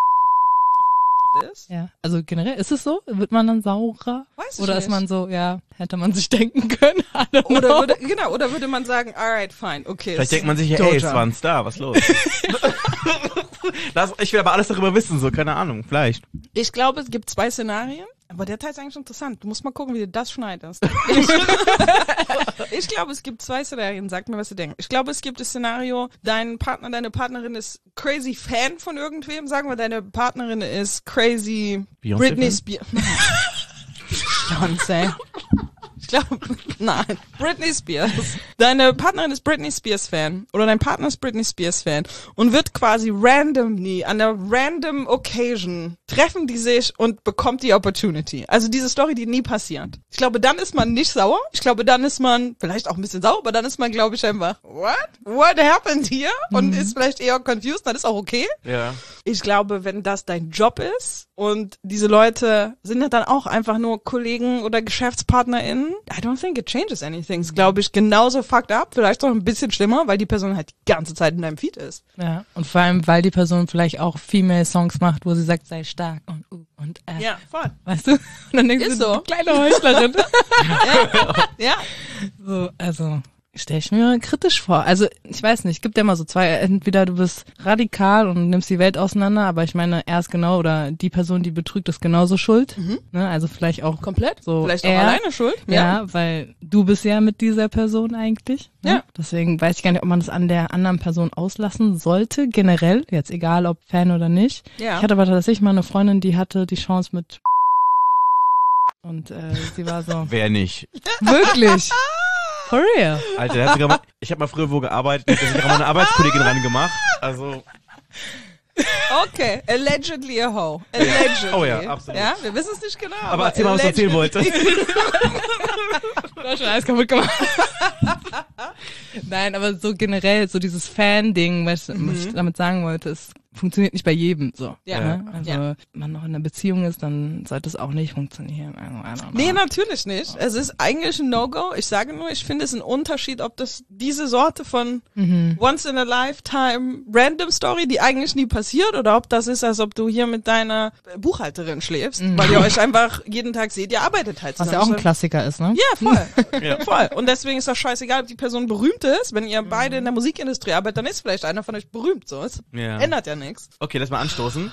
ist. Ja. Also generell, ist es so? Wird man dann saurer? Weiß ich Oder nicht. ist man so, ja, hätte man sich denken können? I don't Oder know. würde man sagen, alright, fine, okay. Vielleicht denkt man sich ja, Doja. ey, es war ein Star, was los? Ich will aber alles darüber wissen, so, keine Ahnung, vielleicht. Ich glaube, es gibt 2 Szenarien. Aber der Teil ist eigentlich interessant. Du musst mal gucken, wie du das schneidest. Ich glaube, es gibt 2 Szenarien. Sag mir, was du denkst. Ich glaube, es gibt das Szenario, dein Partner, deine Partnerin ist crazy Fan von irgendwem. Sagen wir, deine Partnerin ist crazy Beyoncé Britney Fan? Spears. Beyoncé. Ich glaube, nein. Britney Spears. Deine Partnerin ist Britney Spears Fan. Oder dein Partner ist Britney Spears Fan. Und wird quasi randomly, an einer random occasion, treffen die sich und bekommt die Opportunity. Also diese Story, die nie passiert. Ich glaube, dann ist man nicht sauer. Ich glaube, dann ist man vielleicht auch ein bisschen sauer, aber dann ist man, glaube ich, einfach, what happened here? Und ist vielleicht eher confused, dann ist auch okay. Ja. Ich glaube, wenn das dein Job ist und diese Leute sind ja dann auch einfach nur Kollegen oder GeschäftspartnerInnen, I don't think it changes anything. Ist, glaube ich, genauso fucked up, vielleicht auch ein bisschen schlimmer, weil die Person halt die ganze Zeit in deinem Feed ist. Ja, und vor allem, weil die Person vielleicht auch Female-Songs macht, wo sie sagt, sei stark und Ja, voll. weißt du? Und dann denkst Ist du, so. du kleine Heuchlerin. Ja. So, also stell ich mir kritisch vor. Also ich weiß nicht, gibt ja immer so 2, entweder du bist radikal und nimmst die Welt auseinander, aber ich meine, er ist genau, oder die Person, die betrügt, ist genauso schuld. Ne? Also vielleicht auch Komplett. so Vielleicht auch er, alleine schuld. Ja, weil du bist ja mit dieser Person eigentlich. Ne? Ja. Deswegen weiß ich gar nicht, ob man das an der anderen Person auslassen sollte, generell, jetzt egal ob Fan oder nicht. Ja. Ich hatte aber tatsächlich mal eine Freundin, die hatte die Chance mit und sie war so, Wer nicht? wirklich? For real? Alter, der hat sogar mal, ich habe mal früher wo gearbeitet, der hat sogar mal eine Arbeitskollegin rangemacht. Also, Okay. Allegedly a hoe. Allegedly. Oh ja, absolut. Ja, wir wissen es nicht genau. aber erzähl mal, was du erzählen wollte. Du hast schon alles kaputt gemacht. Nein, aber so generell, so dieses Fan-Ding, was ich damit sagen wollte, es funktioniert nicht bei jedem so. Ja. Ne? Also, Ja. wenn man noch in einer Beziehung ist, dann sollte es auch nicht funktionieren. Also, I don't know. Nee, natürlich nicht. Es ist eigentlich ein No-Go. Ich sage nur, ich finde es ein Unterschied, ob das diese Sorte von Once in a Lifetime Random Story, die eigentlich nie passiert, oder ob das ist, als ob du hier mit deiner Buchhalterin schläfst, weil ihr euch einfach jeden Tag seht, ihr arbeitet halt Was zusammen. ja auch ein Klassiker ist, ne? Ja, voll. Ja. Voll. Und deswegen ist das scheißegal, ob die Person berühmt ist. Wenn ihr beide in der Musikindustrie arbeitet, dann ist vielleicht einer von euch berühmt. So, es Ja. ändert ja nichts. nix. Okay, lass mal anstoßen.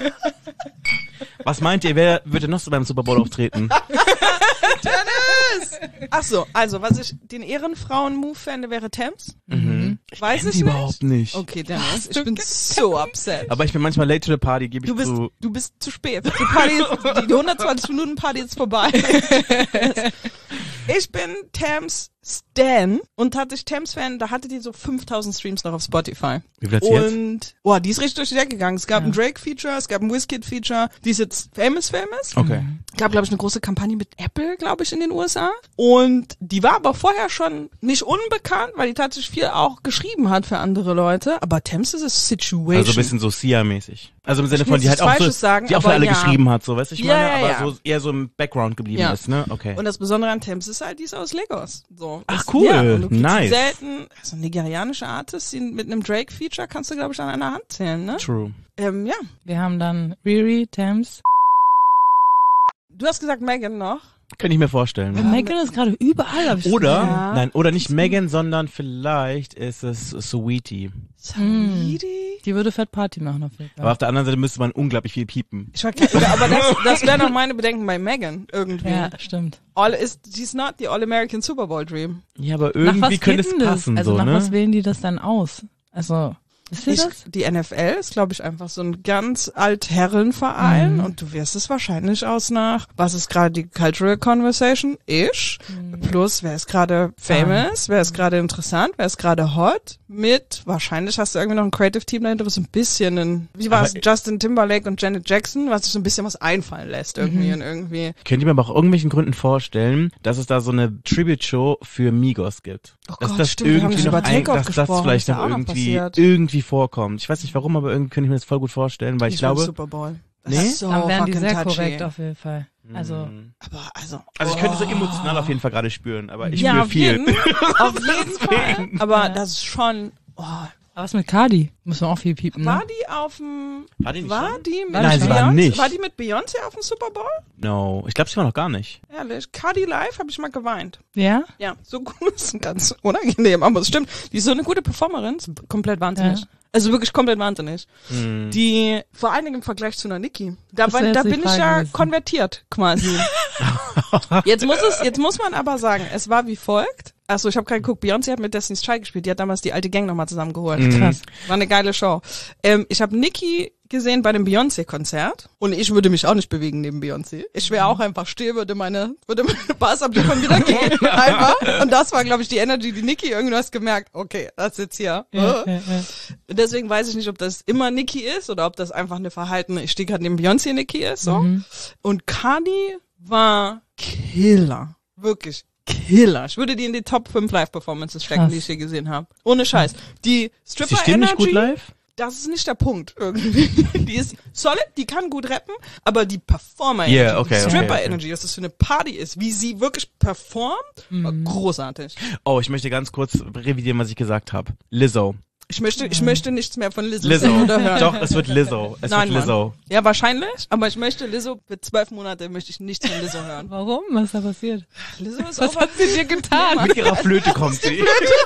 Was meint ihr, wer würde noch so beim Super Bowl auftreten? Dennis! Ach so, also, was ich den Ehrenfrauen-Move fände, wäre Thames. Weiß ich Die überhaupt nicht. Okay, Dennis, ich bin so upset. Aber ich bin manchmal late to the party, gebe ich zu. Du bist zu spät. Die Party ist, die 120-Minuten-Party ist vorbei. Ich bin Thames Stan und tatsächlich Thames-Fan, da hatte die so 5000 Streams noch auf Spotify. Wie viel hat's jetzt? Und, die ist richtig durch die Decke gegangen. Es gab ein Drake-Feature, es gab ein Wizkid-Feature. Die ist jetzt famous. Okay. Gab, glaube ich, eine große Kampagne mit Apple, glaube ich, in den USA. Und die war aber vorher schon nicht unbekannt, weil die tatsächlich viel auch geschrieben hat für andere Leute. Aber Thames ist a Situation. Also ein bisschen so Sia-mäßig. Also im Sinne will von, die jetzt halt auch Falsches so, sagen, die auch für aber alle ja. geschrieben hat, so, weißt du, ich Ja, meine, ja, aber ja. so eher so im Background geblieben Ja. ist, ne? Okay. Und das Besondere an Thames ist halt, die ist aus Lagos. So. Ach, Das- cool. Ja, und du kriegst Nice. selten, so nigerianische Artist, die mit einem Drake-Feature kannst du, glaube ich, an einer Hand zählen, ne? True. Ja. Wir haben dann Riri, Thames. Du hast gesagt Megan noch. Kann ich mir vorstellen. Megan ist gerade überall. Hab ich Oder, gesehen. Ja. nein, oder nicht Megan, sondern vielleicht ist es Saweetie. Saweetie? Die würde Fett Party machen auf jeden Fall. Aber auf der anderen Seite müsste man unglaublich viel piepen. Ich war aber das wären noch meine Bedenken bei Megan irgendwie. Ja, stimmt. She's not the All-American Super Bowl Dream. Ja, aber Nach irgendwie was könnte geht es denn das? passen, Also so, nach ne? was wählen die das dann aus? Also, wisst ihr das? Die NFL ist, glaube ich, einfach so ein ganz Altherrenverein und du wirst es wahrscheinlich aus nach, was ist gerade die Cultural Conversation? Plus, wer ist gerade famous, wer ist gerade interessant, wer ist gerade hot, mit, wahrscheinlich hast du irgendwie noch ein Creative Team dahinter, was so ein bisschen wie war es, Justin Timberlake und Janet Jackson, was sich so ein bisschen was einfallen lässt irgendwie und irgendwie. Könnt ihr mir aber auch irgendwelchen Gründen vorstellen, dass es da so eine Tribute-Show für Migos gibt? Oh dass Gott, das stimmt, wir haben nicht über Takeoff dass das gesprochen, vielleicht ist ja noch auch noch irgendwie, passiert. irgendwie vorkommt. Ich weiß nicht warum, aber irgendwie könnte ich mir das voll gut vorstellen, weil ich will glaube, Super Bowl. Das Nee? ist so Dann wären die fucking sehr touchy. korrekt auf jeden Fall. Also, Aber also ich könnte so emotional auf jeden Fall gerade spüren, aber ich ja, spüre auf viel. jeden, auf jeden Fall. Aber das ist schon, aber was mit Cardi? Müssen wir auch viel piepen, ne? war die auf dem, War die nicht schon? mit Nein, sie war Beyoncé? nicht. War die mit Beyoncé auf dem Super Bowl? No, ich glaube, sie war noch gar nicht. Ehrlich, Cardi Live habe ich mal geweint. Ja? Ja, so gut, ist ganz unangenehm, aber es stimmt. Die ist so eine gute Performerin, ist komplett wahnsinnig. Ja. Also wirklich komplett wahnsinnig. Hm. Die, vor allen Dingen im Vergleich zu einer Nicki. Da Das wäre jetzt die bin ich Frage ja gewesen. konvertiert, quasi. Jetzt muss man aber sagen, es war wie folgt. Achso, ich habe gerade geguckt, Beyoncé hat mit Destiny's Child gespielt, die hat damals die alte Gang nochmal zusammengeholt. Krass. War eine geile Show. Ich habe Nicki gesehen bei dem Beyoncé-Konzert und ich würde mich auch nicht bewegen neben Beyoncé. Ich wäre auch einfach still, würde meine Bassabdeckung wieder gehen. Einfach. Und das war, glaube ich, die Energy, die Nicki irgendwas gemerkt. Okay, das ist jetzt hier. Ja. Deswegen weiß ich nicht, ob das immer Nicki ist oder ob das einfach eine verhaltene, ich stehe gerade neben Beyoncé Nicki ist. So. Und Cardi war Killer. Wirklich Killer. Ich würde die in die Top 5 Live-Performances stecken, Krass. die ich hier gesehen habe. Ohne Scheiß. Die Sie Stripper stehen nicht Energy, gut live? das ist nicht der Punkt irgendwie. Die ist solid, die kann gut rappen, aber die Performer Energy, Yeah, okay, die okay, Stripper okay. Energy, was das für eine Party ist, wie sie wirklich performt, war großartig. Oh, ich möchte ganz kurz revidieren, was ich gesagt habe. Lizzo. Ich möchte nichts mehr von Lizzo Lizzo. sehen oder hören. Doch, es wird Lizzo. Es Nein, wird Lizzo. Mann. Ja, wahrscheinlich, aber ich möchte Lizzo für 12 Monate möchte ich nichts von Lizzo hören. Warum? Was ist da passiert? Lizzo ist Was hat sie dir getan? Mit ihrer Flöte kommt sie.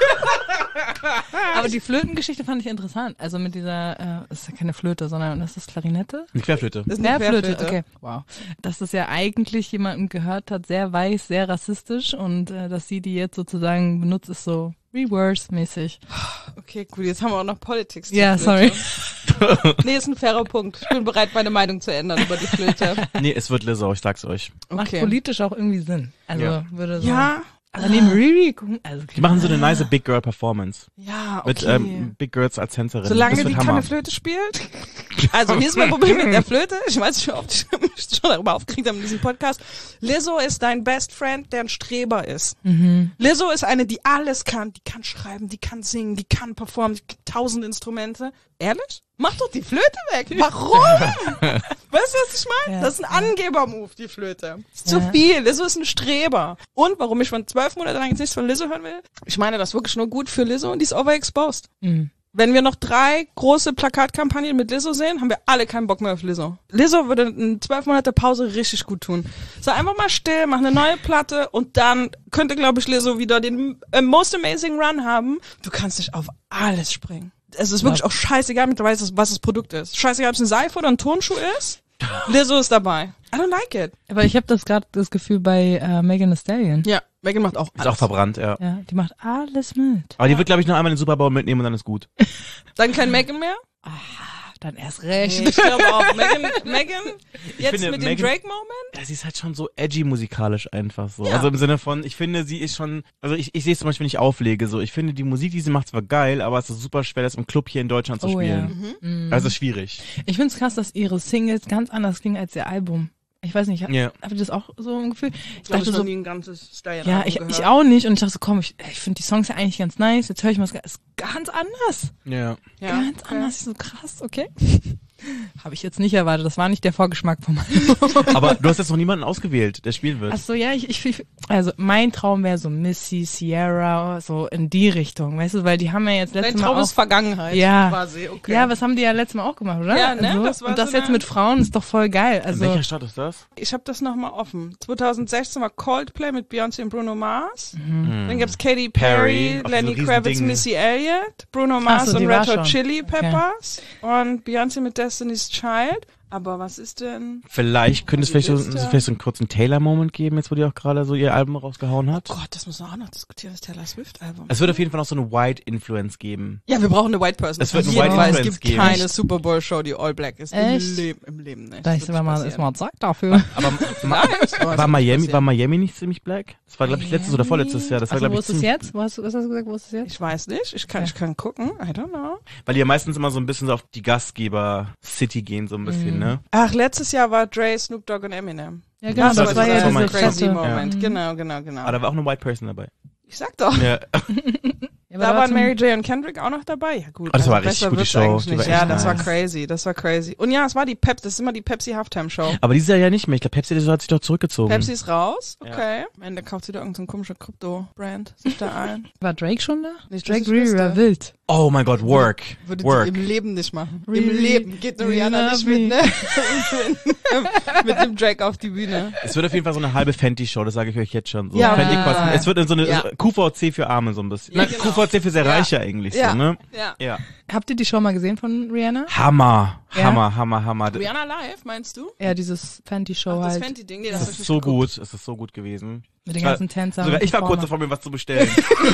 Aber die Flötengeschichte fand ich interessant. Also mit dieser, ist ja keine Flöte, sondern das ist Klarinette? Eine Querflöte. Das ist eine Querflöte, Querflöte. okay. Wow. Dass das ja eigentlich jemanden gehört hat, sehr weiß, sehr rassistisch und dass sie die jetzt sozusagen benutzt, ist so Reverse-mäßig. Okay, cool, jetzt haben wir auch noch Politics. zur Ja, Flöte. sorry. Nee, ist ein fairer Punkt. Ich bin bereit, meine Meinung zu ändern über die Flöte. Nee, es wird Lizzo, ich sag's euch. Macht Okay. politisch auch irgendwie Sinn. Also Ja. würde so. Ja, Aber neben Riri gucken, also Die machen so eine nice Big Girl Performance. ja, okay. Mit Big Girls als Tänzerin. Solange das die wird keine Hammer. Flöte spielt. Also hier ist mein Problem mit der Flöte. Ich weiß nicht, ob ich mich schon darüber aufgeregt habe in diesem Podcast. Lizzo ist dein Best Friend, der ein Streber ist. Lizzo ist eine, die alles kann. Die kann schreiben, die kann singen, die kann performen, die gibt 1000 Instrumente. Ehrlich? Mach doch die Flöte weg. Warum? Weißt du, was ich meine? Ja. Das ist ein Angeber-Move, die Flöte. Ist zu viel. Lizzo ist ein Streber. Und warum ich schon 12 Monate lang jetzt nichts von Lizzo hören will? Ich meine das wirklich nur gut für Lizzo und die ist overexposed. Wenn wir noch 3 große Plakatkampagnen mit Lizzo sehen, haben wir alle keinen Bock mehr auf Lizzo. Lizzo würde eine 12 Monate Pause richtig gut tun. Sei einfach mal still, mach eine neue Platte und dann könnte, glaube ich, Lizzo wieder den Most Amazing Run haben. Du kannst nicht auf alles springen. Es ist wirklich auch scheißegal mittlerweile, was das Produkt ist. Scheißegal, ob es eine Seife oder ein Turnschuh ist. Lizzo ist dabei. I don't like it. Aber ich habe gerade das Gefühl bei Megan Thee Stallion. Ja, Megan macht auch Ist alles. auch verbrannt, ja. Ja, die macht alles mit. Aber die wird, glaube ich, noch einmal den Super Bowl mitnehmen und dann ist gut. Dann kein Megan mehr? Dann erst recht. Nee, ich glaube auch. Megan jetzt finde, mit dem Megan- Drake-Moment? Ja, sie ist halt schon so edgy musikalisch einfach so. Ja. Also im Sinne von, ich finde, sie ist schon, also ich sehe es zum Beispiel, wenn ich auflege, so, ich finde, die Musik, die sie macht, zwar geil, aber es ist super schwer, das im Club hier in Deutschland zu Oh, spielen. ja. Also schwierig. Ich find's krass, dass ihre Singles ganz anders klingen als ihr Album. Ich weiß nicht, Ja. habt ihr das auch so ein Gefühl? Ich Ich habe dachte noch so, nie ein ganzes Style ja, ich auch nicht. Und ich dachte so, komm, ich finde die Songs ja eigentlich ganz nice. Jetzt höre ich mal, es ist ganz anders. Ja. Ganz anders. So krass, okay. Habe ich jetzt nicht erwartet. Das war nicht der Vorgeschmack von meinem. Aber du hast jetzt noch niemanden ausgewählt, der spielen wird. Ach so, ja, also mein Traum wäre so Missy, Sierra, so in die Richtung, weißt du, weil die haben ja jetzt Dein letztes Mal Traum auch, ist Vergangenheit. Ja. Quasi, okay. ja, was haben die ja letztes Mal auch gemacht, oder? Ja, ne, Also, das war und das so jetzt eine- mit Frauen ist doch voll geil. In Also welcher Stadt ist das? Ich habe das nochmal offen. 2016 war Coldplay mit Beyoncé und Bruno Mars. Mhm. Dann gab's Katy Perry, Perry, auf Lenny so Kravitz, Riesending. Missy Elliott, Bruno Mars so, die und war Red Hot schon. Chili Peppers und Beyoncé mit Destiny's Child. Aber was ist denn? Vielleicht könnte es Die vielleicht so Liste. einen kurzen Taylor-Moment geben, jetzt wo die auch gerade so ihr Album rausgehauen hat. Gott, das müssen wir auch noch diskutieren, das Taylor Swift-Album. Es wird auf jeden Fall noch so eine White-Influence geben. Ja, wir brauchen eine White Person. Es wird eine Auf jeden White Fall. Influence Es gibt geben. keine Super Bowl Show, die all black ist. Echt? Im Leben nicht. da Das ist wird mal, nicht ist mal Zeit dafür. Aber war Miami nicht ziemlich black? Das war, glaube ich, letztes oder vorletztes Jahr. Das war, Also, glaube wo ich, ist es jetzt? Was hast du gesagt, wo ist es jetzt? Ich weiß nicht. Ich kann gucken. I don't know. weil die ja meistens immer so ein bisschen so auf die Gastgeber-City gehen, so ein bisschen, ne? Ach, letztes Jahr war Dre, Snoop Dogg und Eminem. Ja, genau, Das das war ja das war diese mein crazy fette. Moment. Ja. Genau. Aber da war auch eine White Person dabei. Ich sag doch. Ja. Ja, aber Da waren zum- Mary J. und Kendrick auch noch dabei. Ja gut, Oh, das war also richtig besser gute wird's Show. eigentlich Die nicht. war Ja, echt das war nice. crazy. Und ja, es war das ist immer die Pepsi Halftime Show. Aber dieses Jahr ja nicht mehr. Ich glaube, Pepsi hat sich doch zurückgezogen. Pepsi ist raus, okay. Am Ende kauft sie da irgendein komischer Krypto-Brand, sich da ein. War Drake schon da? Nicht, dass Drake ich wüsste. war wild. Oh mein Gott, Work. Würde Work. sie im Leben nicht machen. Im Really? Leben geht eine Rihanna nicht mit, ne? mit dem Drake auf die Bühne. Es wird auf jeden Fall so eine halbe Fenty-Show, das sage ich euch jetzt schon. So Ja. Fenty-Kosten. Es wird in so eine Ja. QVC für Arme so ein bisschen. Ja, Na, genau. QVC für sehr Ja. Reiche eigentlich Ja. so, ne? Ja. Ja. Habt ihr die Show mal gesehen von Rihanna? Hammer. Ja? Hammer. Rihanna live, meinst du? Ja, dieses Fenty-Show Ach, das halt. Fenty-Ding, nee, Es das hab ich ist nicht so geguckt. gut. Es ist so gut gewesen. Mit den Ich war- ganzen Tänzern. Sogar und ich war kurz Performer. davor, mir was zu bestellen.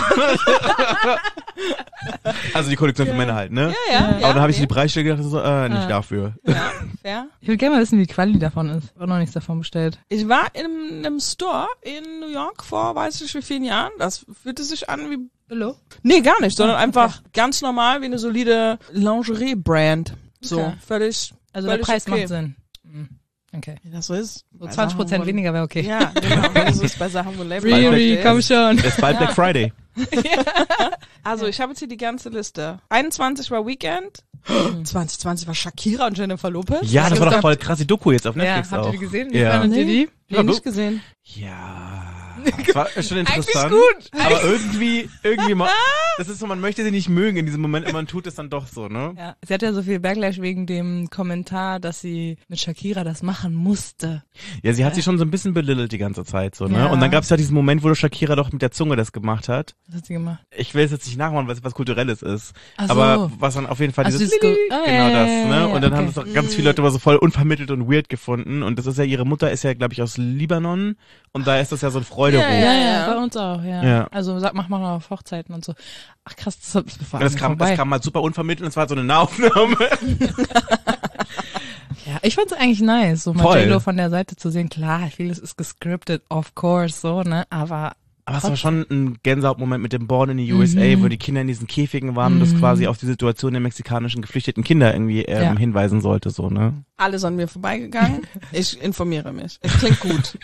Also die Kollektion für Männer halt, ne? Ja, Aber dann habe ich nee. die Preisstelle gedacht, so, nicht dafür. Ja, fair. Ich will gerne mal wissen, wie die Quali davon ist. Ich habe auch noch nichts davon bestellt. Ich war in einem Store in New York vor weiß ich wie vielen Jahren. Das fühlte sich an wie... Hallo? Nee, gar nicht, sondern einfach ganz normal wie eine solide Lingerie-Brand. So, Okay. völlig... Also der völlig Preis okay. macht Sinn. Mhm. Okay. Wie das so ist. So Bei 20% Sachen, wo- weniger wäre okay. Ja, genau. Das ist bei Sachen, wo Label Riri, ist. komm schon. Es ist bald Black Friday. Also, ich habe jetzt hier die ganze Liste. 21 war Weekend. 2020 war Shakira und Jennifer Lopez. Ja, das war doch voll krass, die Doku jetzt auf Ja, Netflix habt auch. ihr die gesehen? Wie Ja. fandet ihr die? Nee, nicht gesehen. Ja. Das war schon interessant. gut. Aber irgendwie mal, das ist so, man möchte sie nicht mögen in diesem Moment, aber man tut es dann doch so, ne? Ja, sie hat ja so viel Backlash wegen dem Kommentar, dass sie mit Shakira das machen musste. Ja, sie hat sich schon so ein bisschen belittelt die ganze Zeit, so, ne? Ja. Und dann gab es ja diesen Moment, wo Shakira doch mit der Zunge das gemacht hat. Was hat sie gemacht? Ich will es jetzt nicht nachmachen, weil es was Kulturelles ist. Ach so. Aber was dann auf jeden Fall Also dieses dieses genau ja, das, ja, ne? ja, Und dann haben okay. das auch ganz viele Leute aber so voll unvermittelt und weird gefunden. Und das ist ja, ihre Mutter ist ja, glaube ich, aus Libanon. Und da ist das ja so ein Freuderuch. Ja. Bei uns auch, ja. Ja. Also macht man auf Hochzeiten und so. Ach krass, das war Und das kam halt super unvermittelt und es war halt so eine Nahaufnahme. Ja, ich fand's eigentlich nice, so mal Voll. J-Lo von der Seite zu sehen. Klar, vieles ist gescriptet, of course, so, ne, aber Aber es war schon ein Gänsehautmoment mit dem Born in the USA, wo die Kinder in diesen Käfigen waren und das quasi auf die Situation der mexikanischen geflüchteten Kinder irgendwie Ja. hinweisen sollte, so, ne? Alles an mir vorbeigegangen. Ich informiere mich. Es klingt gut.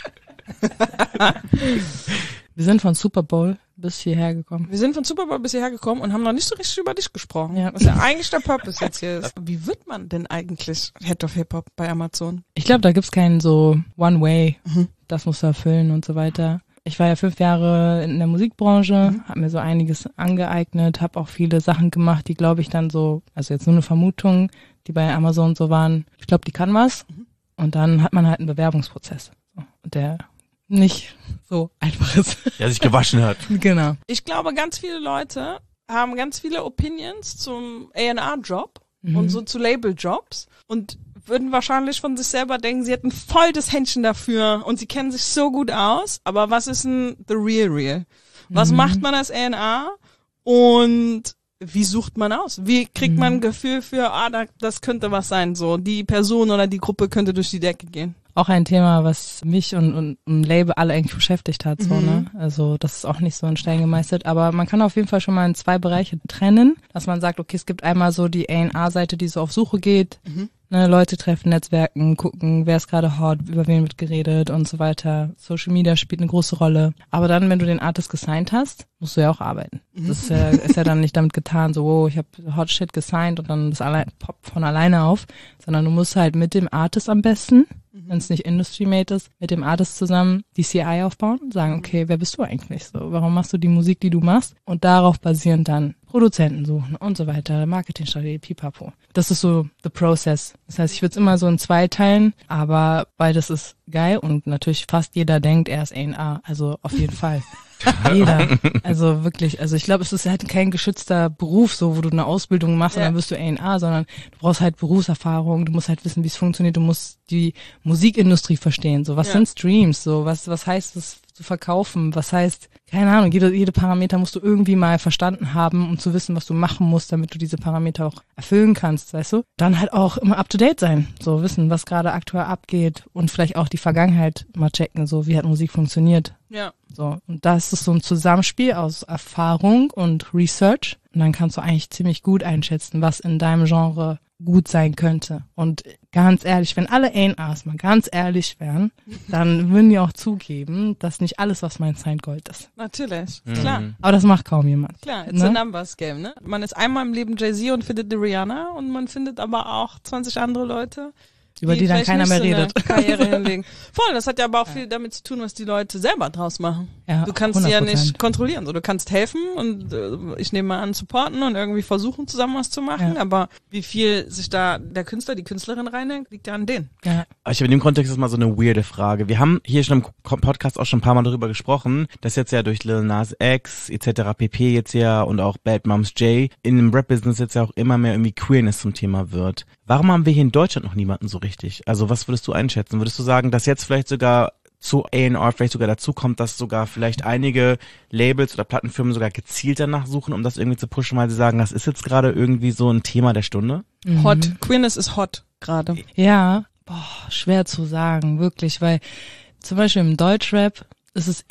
wir sind von Super Bowl bis hierher gekommen. Wir sind von Super Bowl bis hierher gekommen und haben noch nicht so richtig über dich gesprochen. Ja. Was ja eigentlich der Purpose jetzt hier ist. Wie wird man denn eigentlich Head of Hip-Hop bei Amazon? Ich glaube, da gibt's keinen so One-Way, das musst du erfüllen und so weiter. Ich war ja 5 Jahre in der Musikbranche, habe mir so einiges angeeignet, habe auch viele Sachen gemacht, die glaube ich dann so, also jetzt nur eine Vermutung, die bei Amazon so waren, ich glaube, die kann was. Und dann hat man halt einen Bewerbungsprozess, so, der nicht so einfach ist. Der sich gewaschen hat. Genau. Ich glaube, ganz viele Leute haben ganz viele Opinions zum A&R-Job und so zu Label-Jobs und würden wahrscheinlich von sich selber denken, sie hätten voll das Händchen dafür und sie kennen sich so gut aus, aber was ist denn the real? Was macht man als A&R und wie sucht man aus? Wie kriegt man ein Gefühl für, das könnte was sein, so die Person oder die Gruppe könnte durch die Decke gehen? Auch ein Thema, was mich und ein Label alle eigentlich beschäftigt hat, so, ne? Also, das ist auch nicht so in Stein gemeißelt, aber man kann auf jeden Fall schon mal in 2 Bereiche trennen, dass man sagt, okay, es gibt einmal so die A&R-Seite, die so auf Suche geht, ne, Leute treffen, Netzwerken, gucken, wer ist gerade hot, über wen wird geredet und so weiter. Social Media spielt eine große Rolle. Aber dann, wenn du den Artist gesigned hast, musst du ja auch arbeiten. Das ist ja dann nicht damit getan, so, oh, ich habe Hot Shit gesigned und dann das poppt von alleine auf, sondern du musst halt mit dem Artist am besten, wenn es nicht Industry-made ist, mit dem Artist zusammen die CI aufbauen, sagen, okay, wer bist du eigentlich so? Warum machst du die Musik, die du machst? Und darauf basierend dann Produzenten suchen und so weiter, Marketingstrategie, pipapo. Das ist so the process. Das heißt, ich würde es immer so in 2 teilen, aber beides ist geil und natürlich fast jeder denkt, er ist A&R, also auf jeden Fall. Jeder. Also wirklich, also ich glaube, es ist halt kein geschützter Beruf, so wo du eine Ausbildung machst und dann wirst du A&R, sondern du brauchst halt Berufserfahrung, du musst halt wissen, wie es funktioniert, du musst die Musikindustrie verstehen, so was sind Streams, so was heißt es zu verkaufen, was heißt, keine Ahnung, jede Parameter musst du irgendwie mal verstanden haben, um zu wissen, was du machen musst, damit du diese Parameter auch erfüllen kannst, weißt du? Dann halt auch immer up to date sein, so wissen, was gerade aktuell abgeht und vielleicht auch die Vergangenheit mal checken, so wie hat Musik funktioniert. Ja. So, und das ist so ein Zusammenspiel aus Erfahrung und Research. Und dann kannst du eigentlich ziemlich gut einschätzen, was in deinem Genre gut sein könnte. Und ganz ehrlich, wenn alle A&Rs mal ganz ehrlich wären, dann würden die auch zugeben, dass nicht alles, was man signed, Gold ist. Natürlich, klar. Aber das macht kaum jemand. Klar, it's a numbers game, ne? Man ist einmal im Leben Jay-Z und findet die Rihanna und man findet aber auch 20 andere Leute, über die dann keiner mehr redet. Karriere hinlegen. Voll, das hat ja aber auch viel damit zu tun, was die Leute selber draus machen. Ja, du kannst sie ja 100%. nicht kontrollieren. So, du kannst helfen und ich nehme mal an, supporten und irgendwie versuchen, zusammen was zu machen. Ja. Aber wie viel sich da der Künstler, die Künstlerin reinhängt, liegt ja an denen. Ja. Aber ich habe in dem Kontext jetzt mal so eine weirde Frage. Wir haben hier schon im Podcast auch schon ein paar Mal darüber gesprochen, dass jetzt ja durch Lil Nas X etc. pp. Jetzt ja und auch Bad Moms J in dem Rap-Business jetzt ja auch immer mehr irgendwie Queerness zum Thema wird. Warum haben wir hier in Deutschland noch niemanden so richtig? Also was würdest du einschätzen? Würdest du sagen, dass jetzt vielleicht sogar zu A&R vielleicht sogar dazu kommt, dass sogar vielleicht einige Labels oder Plattenfirmen sogar gezielt danach suchen, um das irgendwie zu pushen, weil sie sagen, das ist jetzt gerade irgendwie so ein Thema der Stunde? Hot. Queerness ist hot gerade. Ja, schwer zu sagen, wirklich, weil zum Beispiel im Deutschrap ist es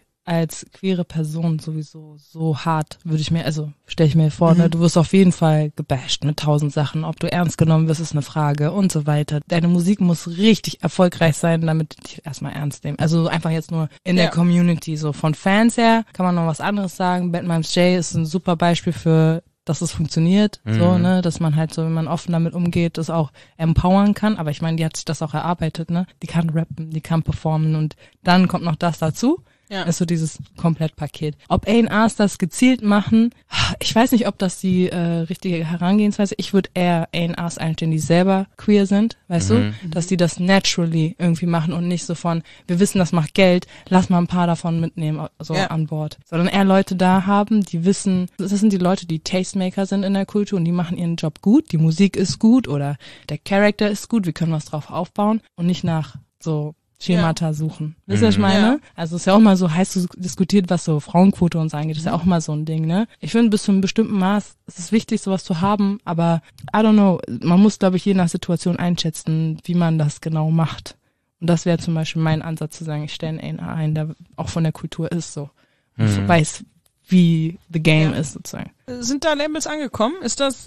als queere Person sowieso so hart, stelle ich mir vor, ne? Du wirst auf jeden Fall gebasht mit 1000 Sachen. Ob du ernst genommen wirst, ist eine Frage und so weiter. Deine Musik muss richtig erfolgreich sein, damit die dich erstmal ernst nehmen. Also einfach jetzt nur in der Community, so von Fans her kann man noch was anderes sagen. Bad Moms J ist ein super Beispiel für, dass es funktioniert, so, ne, dass man halt so, wenn man offen damit umgeht, das auch empowern kann. Aber ich meine, die hat sich das auch erarbeitet, ne? Die kann rappen, die kann performen und dann kommt noch das dazu. Ja. Ist so dieses Komplettpaket. Ob A&Rs das gezielt machen, ich weiß nicht, ob das die richtige Herangehensweise. Ich würde eher A&Rs einstellen, die selber queer sind, weißt du? Dass die das naturally irgendwie machen und nicht so von, wir wissen, das macht Geld, lass mal ein paar davon mitnehmen, so an Bord. Sondern eher Leute da haben, die wissen, das sind die Leute, die Tastemaker sind in der Kultur und die machen ihren Job gut, die Musik ist gut oder der Charakter ist gut, wir können was drauf aufbauen und nicht nach so Schemata suchen. Wisst ihr, was ich meine? Ja. Also es ist ja auch mal so heiß diskutiert, was so Frauenquote und so angeht. Das ist ja auch mal so ein Ding, ne? Ich finde, bis zu einem bestimmten Maß ist es wichtig, sowas zu haben, aber I don't know, man muss, glaube ich, je nach Situation einschätzen, wie man das genau macht. Und das wäre zum Beispiel mein Ansatz zu sagen, ich stelle einen A&R ein, der auch von der Kultur ist, so. Und so weiß, wie the game ist, sozusagen. Sind da Labels angekommen? Ist das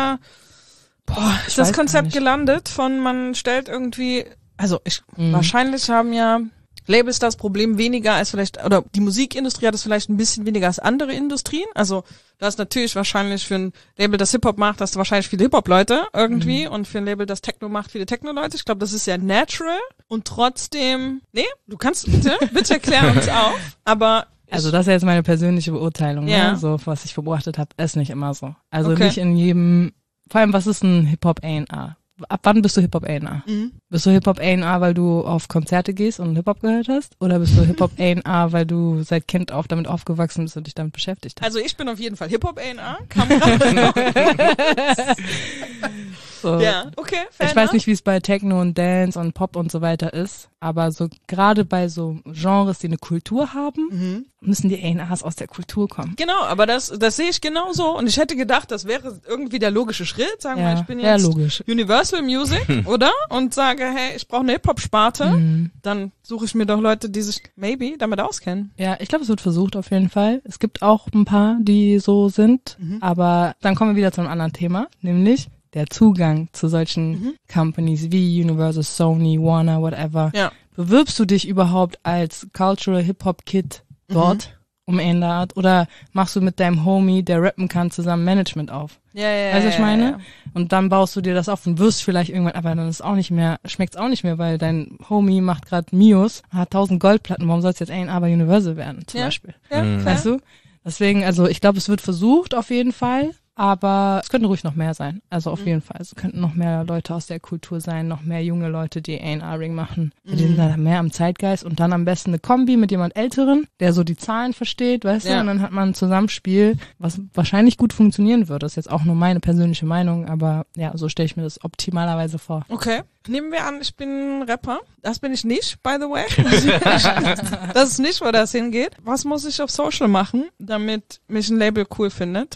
Konzept gelandet von, man stellt irgendwie, also wahrscheinlich haben ja Labels das Problem weniger als vielleicht, oder die Musikindustrie hat es vielleicht ein bisschen weniger als andere Industrien. Also du hast natürlich wahrscheinlich für ein Label, das Hip-Hop macht, hast du wahrscheinlich viele Hip-Hop-Leute irgendwie und für ein Label, das Techno macht, viele Techno-Leute. Ich glaube, das ist ja natural und trotzdem, du kannst bitte erklär uns auf, aber also das ist jetzt meine persönliche Beurteilung, ne? So was ich beobachtet habe, ist nicht immer so. Also nicht in jedem, vor allem was ist ein Hip-Hop A&R? ab wann bist du Hip-Hop A&R? Bist du Hip-Hop A&R, weil du auf Konzerte gehst und Hip-Hop gehört hast? Oder bist du Hip-Hop A&R, weil du seit Kind auf damit aufgewachsen bist und dich damit beschäftigt hast? Also ich bin auf jeden Fall Hip-Hop A&R. So. Ja, okay, fair Ich weiß enough. nicht, wie es bei Techno und Dance und Pop und so weiter ist, aber so gerade bei so Genres, die eine Kultur haben, müssen die A&Rs aus der Kultur kommen. Genau, aber das sehe ich genauso. Und ich hätte gedacht, das wäre irgendwie der logische Schritt. Sagen wir, Ja, ich bin ja, jetzt logisch. Universal Music, oder? Und sage, hey, ich brauche eine Hip-Hop-Sparte. Dann suche ich mir doch Leute, die sich maybe damit auskennen. Ja, ich glaube, es wird versucht auf jeden Fall. Es gibt auch ein paar, die so sind, aber dann kommen wir wieder zu einem anderen Thema, nämlich der Zugang zu solchen Companies wie Universal, Sony, Warner, whatever. Ja. Bewirbst du dich überhaupt als Cultural Hip-Hop-Kid dort um eine Art oder machst du mit deinem Homie, der rappen kann, zusammen Management auf? Ja. Weißt du, was ich meine? Und dann baust du dir das auf und wirst vielleicht irgendwann, aber dann ist auch nicht mehr, schmeckt's auch nicht mehr, weil dein Homie macht gerade Mios, hat 1000 Goldplatten, warum soll's jetzt A&R bei Universal werden, zum Beispiel? Ja, Weißt du? Deswegen, also ich glaube, es wird versucht auf jeden Fall, aber es könnten ruhig noch mehr sein. Also auf jeden Fall. Es könnten noch mehr Leute aus der Kultur sein, noch mehr junge Leute, die A&R-Ring machen. Die sind dann mehr am Zeitgeist und dann am besten eine Kombi mit jemand Älteren, der so die Zahlen versteht, weißt du? Und dann hat man ein Zusammenspiel, was wahrscheinlich gut funktionieren wird. Das ist jetzt auch nur meine persönliche Meinung, aber ja, so stelle ich mir das optimalerweise vor. Okay. Nehmen wir an, ich bin Rapper. Das bin ich nicht, by the way. Das ist nicht, wo das hingeht. Was muss ich auf Social machen, damit mich ein Label cool findet?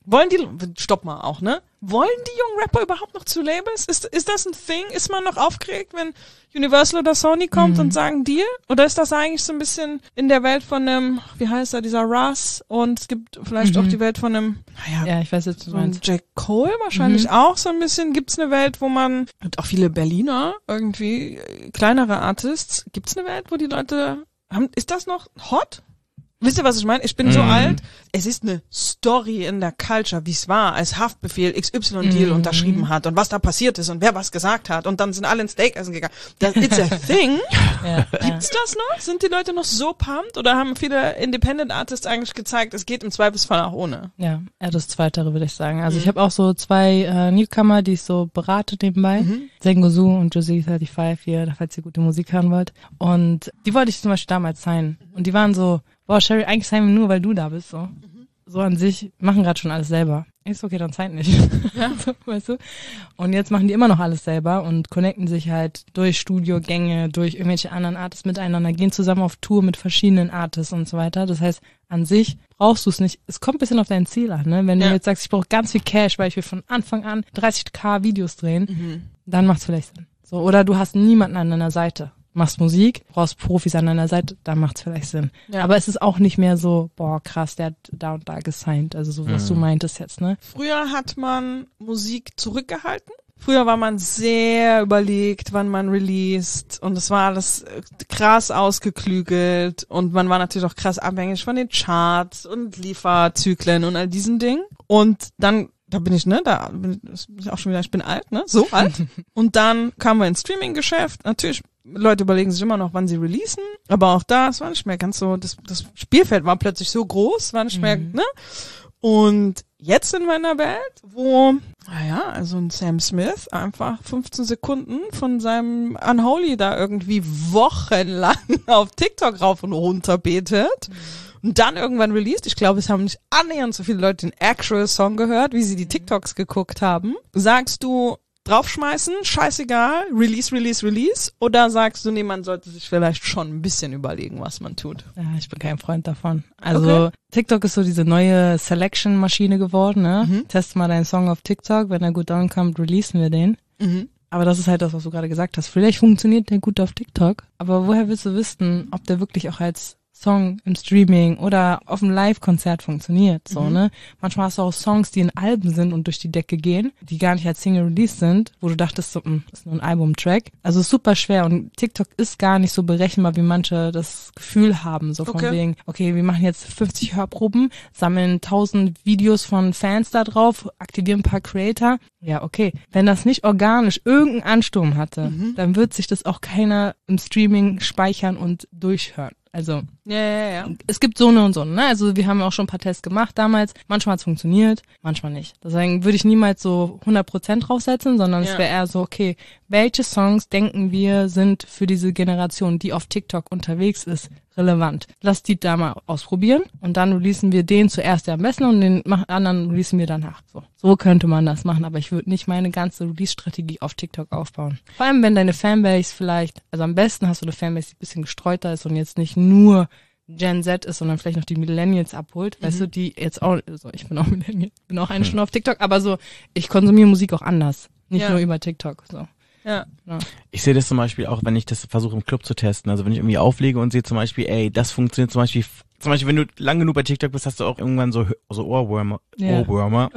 Stopp mal auch, ne? Wollen die jungen Rapper überhaupt noch zu Labels? Ist das ein Thing? Ist man noch aufgeregt, wenn Universal oder Sony kommt und sagen Deal? Oder ist das eigentlich so ein bisschen in der Welt von einem, wie heißt er, dieser Russ? Und es gibt vielleicht auch die Welt von einem, Ja, ich weiß jetzt, was du so ein meinst. J. Cole wahrscheinlich auch so ein bisschen. Gibt's eine Welt, wo man, und auch viele Berliner, irgendwie kleinere Artists, gibt's eine Welt, wo die Leute haben, ist das noch hot? Wisst ihr, was ich meine? Ich bin so alt. Es ist eine Story in der Culture, wie es war, als Haftbefehl XY-Deal unterschrieben hat und was da passiert ist und wer was gesagt hat und dann sind alle ins Steakessen gegangen. It's a thing. Gibt's das noch? Sind die Leute noch so pumped oder haben viele Independent Artists eigentlich gezeigt, es geht im Zweifelsfall auch ohne? Ja, das Zweitere würde ich sagen. Also ich habe auch so zwei Newcomer, die ich so berate nebenbei. Sengosu und Josie35 hier, falls ihr gute Musik hören wollt. Und die wollte ich zum Beispiel damals signen. Und die waren so, boah, Sherry, eigentlich signen wir nur, weil du da bist. So an sich, machen gerade schon alles selber. Ist okay, dann sign nicht. So, weißt du? Und jetzt machen die immer noch alles selber und connecten sich halt durch Studiogänge, durch irgendwelche anderen Artists miteinander, gehen zusammen auf Tour mit verschiedenen Artists und so weiter. Das heißt, an sich brauchst du es nicht. Es kommt ein bisschen auf dein Ziel an, ne? Wenn du jetzt sagst, ich brauche ganz viel Cash, weil ich will von Anfang an 30.000 Videos drehen, dann macht's vielleicht Sinn. So, oder du hast niemanden an deiner Seite. Machst Musik, brauchst Profis an deiner Seite, dann macht's vielleicht Sinn. Ja. Aber es ist auch nicht mehr so, boah, krass, der hat da und da gesigned, also so, was du meintest jetzt, ne? Früher hat man Musik zurückgehalten. Früher war man sehr überlegt, wann man released und es war alles krass ausgeklügelt und man war natürlich auch krass abhängig von den Charts und Lieferzyklen und all diesen Dingen. Und dann da bin ich, ne, da bin ich auch schon wieder, ich bin alt, ne, so alt. Und dann kamen wir ins Streaming-Geschäft. Natürlich, Leute überlegen sich immer noch, wann sie releasen, aber auch da, es war nicht mehr ganz so, das Spielfeld war plötzlich so groß, war nicht mehr, ne. Und jetzt in meiner Welt, wo, naja, also ein Sam Smith einfach 15 Sekunden von seinem Unholy da irgendwie wochenlang auf TikTok rauf und runter betet. Und dann irgendwann released. Ich glaube, es haben nicht annähernd so viele Leute den actual Song gehört, wie sie die TikToks geguckt haben. Sagst du, draufschmeißen, scheißegal, Release, oder sagst du, nee, man sollte sich vielleicht schon ein bisschen überlegen, was man tut? Ja, ich bin kein Freund davon. Also TikTok ist so diese neue Selection-Maschine geworden, ne? Test mal deinen Song auf TikTok, wenn er gut ankommt, releasen wir den. Aber das ist halt das, was du gerade gesagt hast. Vielleicht funktioniert der gut auf TikTok, aber woher willst du wissen, ob der wirklich auch als Song im Streaming oder auf einem Live-Konzert funktioniert, so, ne? Manchmal hast du auch Songs, die in Alben sind und durch die Decke gehen, die gar nicht als Single released sind, wo du dachtest, so, das ist nur ein Album-Track. Also ist super schwer und TikTok ist gar nicht so berechenbar, wie manche das Gefühl haben, so von wegen, okay, wir machen jetzt 50 Hörproben, sammeln 1000 Videos von Fans da drauf, aktivieren ein paar Creator. Ja, okay. Wenn das nicht organisch irgendeinen Ansturm hatte, dann wird sich das auch keiner im Streaming speichern und durchhören. Also, Ja. Es gibt so eine und so, ne? Also wir haben auch schon ein paar Tests gemacht damals. Manchmal hat's funktioniert, manchmal nicht. Deswegen würde ich niemals so 100% draufsetzen, sondern es wäre eher so, okay, welche Songs denken wir sind für diese Generation, die auf TikTok unterwegs ist, relevant? Lass die da mal ausprobieren und dann releasen wir den zuerst, der am besten, und den anderen releasen wir danach. So könnte man das machen, aber ich würde nicht meine ganze Release-Strategie auf TikTok aufbauen. Vor allem, wenn deine Fanbase vielleicht, also am besten hast du eine Fanbase, die ein bisschen gestreuter ist und jetzt nicht nur Gen Z ist, sondern vielleicht noch die Millennials abholt, weißt du, die jetzt auch, also ich bin auch Millennial, bin auch eine Stunde auf TikTok, aber so, ich konsumiere Musik auch anders, nicht nur über TikTok, so. Ja. Ich sehe das zum Beispiel auch, wenn ich das versuche im Club zu testen. Also wenn ich irgendwie auflege und sehe zum Beispiel, ey, das funktioniert zum Beispiel, wenn du lang genug bei TikTok bist, hast du auch irgendwann so Ohrwürmer. Ohrwürmer.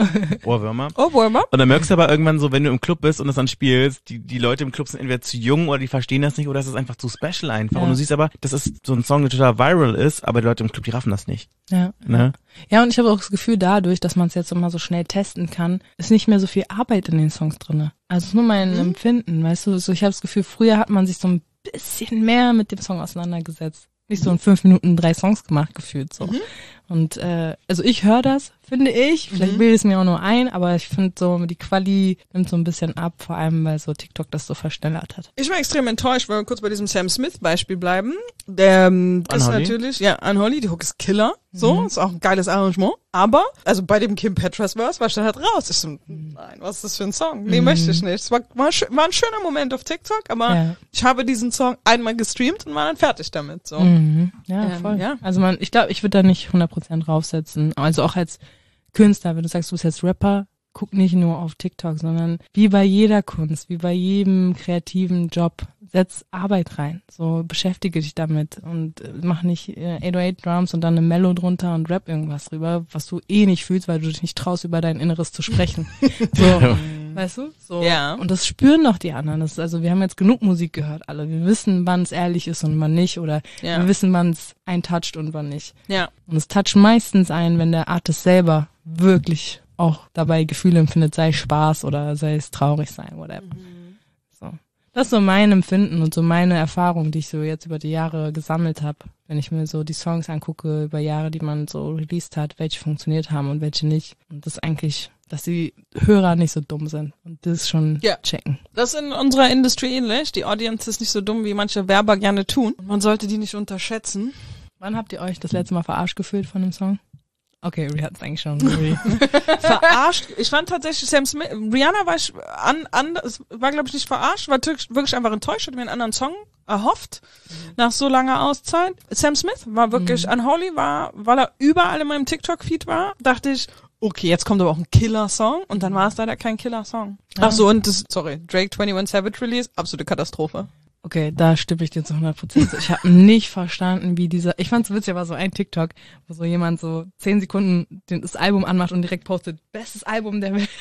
Und dann merkst du aber irgendwann so, wenn du im Club bist und das dann spielst, die Leute im Club sind entweder zu jung oder die verstehen das nicht oder es ist einfach zu special einfach. Und du siehst aber, das ist so ein Song, der total viral ist, aber die Leute im Club, die raffen das nicht. Ja. Ne? Ja, und ich habe auch das Gefühl, dadurch, dass man es jetzt immer so schnell testen kann, ist nicht mehr so viel Arbeit in den Songs drinne. Also es ist nur mein Empfinden, weißt du, so, ich habe das Gefühl, früher hat man sich so ein bisschen mehr mit dem Song auseinandergesetzt. Nicht so in 5 Minuten 3 Songs gemacht gefühlt so. Und also ich höre das, finde ich. Vielleicht bilde ich es mir auch nur ein, aber ich finde so, die Quali nimmt so ein bisschen ab, vor allem weil so TikTok das so verschnellert hat. Ich war extrem enttäuscht, wenn wir kurz bei diesem Sam Smith Beispiel bleiben. Der ist natürlich, Unholy, die Hook ist Killer. So, ist auch ein geiles Arrangement. Aber, also bei dem Kim Petras Verse war ich dann halt raus. Ich so, nein, was ist das für ein Song? Nee, möchte ich nicht. Es war ein schöner Moment auf TikTok, aber ich habe diesen Song einmal gestreamt und war dann fertig damit. So. Ja, voll. Ja. Also ich glaube, ich würde da nicht 100% draufsetzen. Also auch als Künstler, wenn du sagst, du bist jetzt Rapper, guck nicht nur auf TikTok, sondern wie bei jeder Kunst, wie bei jedem kreativen Job, setz Arbeit rein. So, beschäftige dich damit und mach nicht 808 Drums und dann eine Mellow drunter und rap irgendwas drüber, was du eh nicht fühlst, weil du dich nicht traust, über dein Inneres zu sprechen. So, weißt du? So. Ja. Und das spüren doch die anderen. Das ist, also wir haben jetzt genug Musik gehört, alle. Wir wissen, wann es ehrlich ist und wann nicht, oder wir wissen, wann es eintoucht und wann nicht. Ja. Und es toucht meistens ein, wenn der Artist selber wirklich auch dabei Gefühle empfindet, sei es Spaß oder sei es traurig sein, whatever. So. Das ist so mein Empfinden und so meine Erfahrung, die ich so jetzt über die Jahre gesammelt habe. Wenn ich mir so die Songs angucke über Jahre, die man so released hat, welche funktioniert haben und welche nicht. Und das ist eigentlich, dass die Hörer nicht so dumm sind und das schon checken. Das ist in unserer Industrie ähnlich. Die Audience ist nicht so dumm, wie manche Werber gerne tun. Und man sollte die nicht unterschätzen. Wann habt ihr euch das letzte Mal verarscht gefühlt von einem Song? Okay, wir hatten es eigentlich schon. Verarscht? Ich fand tatsächlich Sam Smith, Rihanna war ich war glaube ich nicht verarscht, war wirklich einfach enttäuscht, hatte mir einen anderen Song erhofft, nach so langer Auszeit. Sam Smith war wirklich, Unholy weil er überall in meinem TikTok-Feed war, dachte ich, okay, jetzt kommt aber auch ein Killer-Song und dann war es leider kein Killer-Song. Ach so, und Drake 21 Savage Release, absolute Katastrophe. Okay, da stimme ich dir zu 100%. Ich habe nicht verstanden, wie ich fand's witzig, aber so ein TikTok, wo so jemand so 10 Sekunden das Album anmacht und direkt postet, bestes Album der Welt.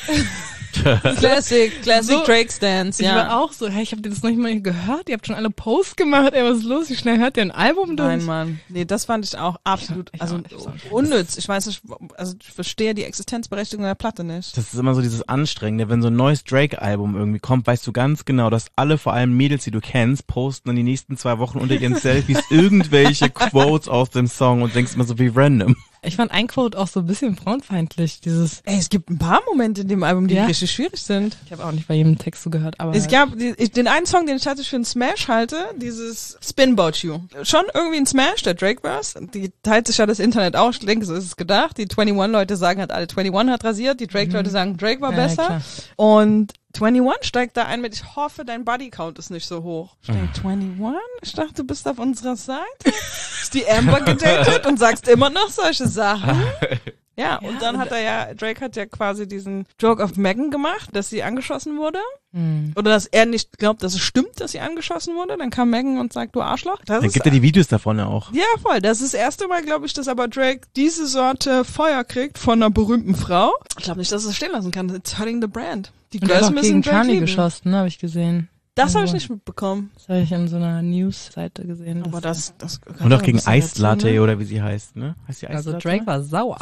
Classic so, Drake Stance, ja. Ich war auch so, hey, ich habe das noch nicht mal gehört, ihr habt schon alle Posts gemacht, ey, was ist los, wie schnell hört ihr ein Album durch? Nein, Mann. Nee, das fand ich auch absolut, unnütz. Ich weiß nicht, also ich verstehe die Existenzberechtigung der Platte nicht. Das ist immer so dieses Anstrengende, wenn so ein neues Drake-Album irgendwie kommt, weißt du ganz genau, dass alle, vor allem Mädels, die du kennst, posten in die nächsten 2 Wochen unter ihren Selfies irgendwelche Quotes aus dem Song und denkst immer so wie random. Ich fand ein Quote auch so ein bisschen frauenfeindlich, es gibt ein paar Momente in dem Album, die richtig schwierig sind. Ich habe auch nicht bei jedem Text so gehört, aber es gab den einen Song, den ich tatsächlich für einen Smash halte, dieses Spin About You. Schon irgendwie ein Smash, der Drake-Verse. Die teilt sich ja das Internet auch, ich denke, so ist es gedacht. Die 21-Leute sagen halt alle, 21 hat rasiert, die Drake-Leute sagen, Drake war besser. Klar. Und 21 steigt da ein mit, ich hoffe, dein Bodycount ist nicht so hoch. Ich denke, 21? Ich dachte, du bist auf unserer Seite. Ist die Amber gedatet und sagst immer noch solche Sachen? Ja, und dann Drake hat ja quasi diesen Joke auf Megan gemacht, dass sie angeschossen wurde. Oder dass er nicht glaubt, dass es stimmt, dass sie angeschossen wurde. Dann kam Megan und sagt, du Arschloch. Dann gibt er die Videos davon auch. Ja, voll. Das ist das erste Mal, glaube ich, dass aber Drake diese Sorte Feuer kriegt von einer berühmten Frau. Ich glaube nicht, dass er es stehen lassen kann. It's hurting the brand. Die Girls müssen gegen Kanye geschossen, ne, habe ich gesehen. Das habe ich nicht mitbekommen. Das habe ich in so einer News-Seite gesehen. Aber das und auch gegen Ice Latte oder wie sie heißt, ne? Heißt die Ice also Latte? Drake war sauer.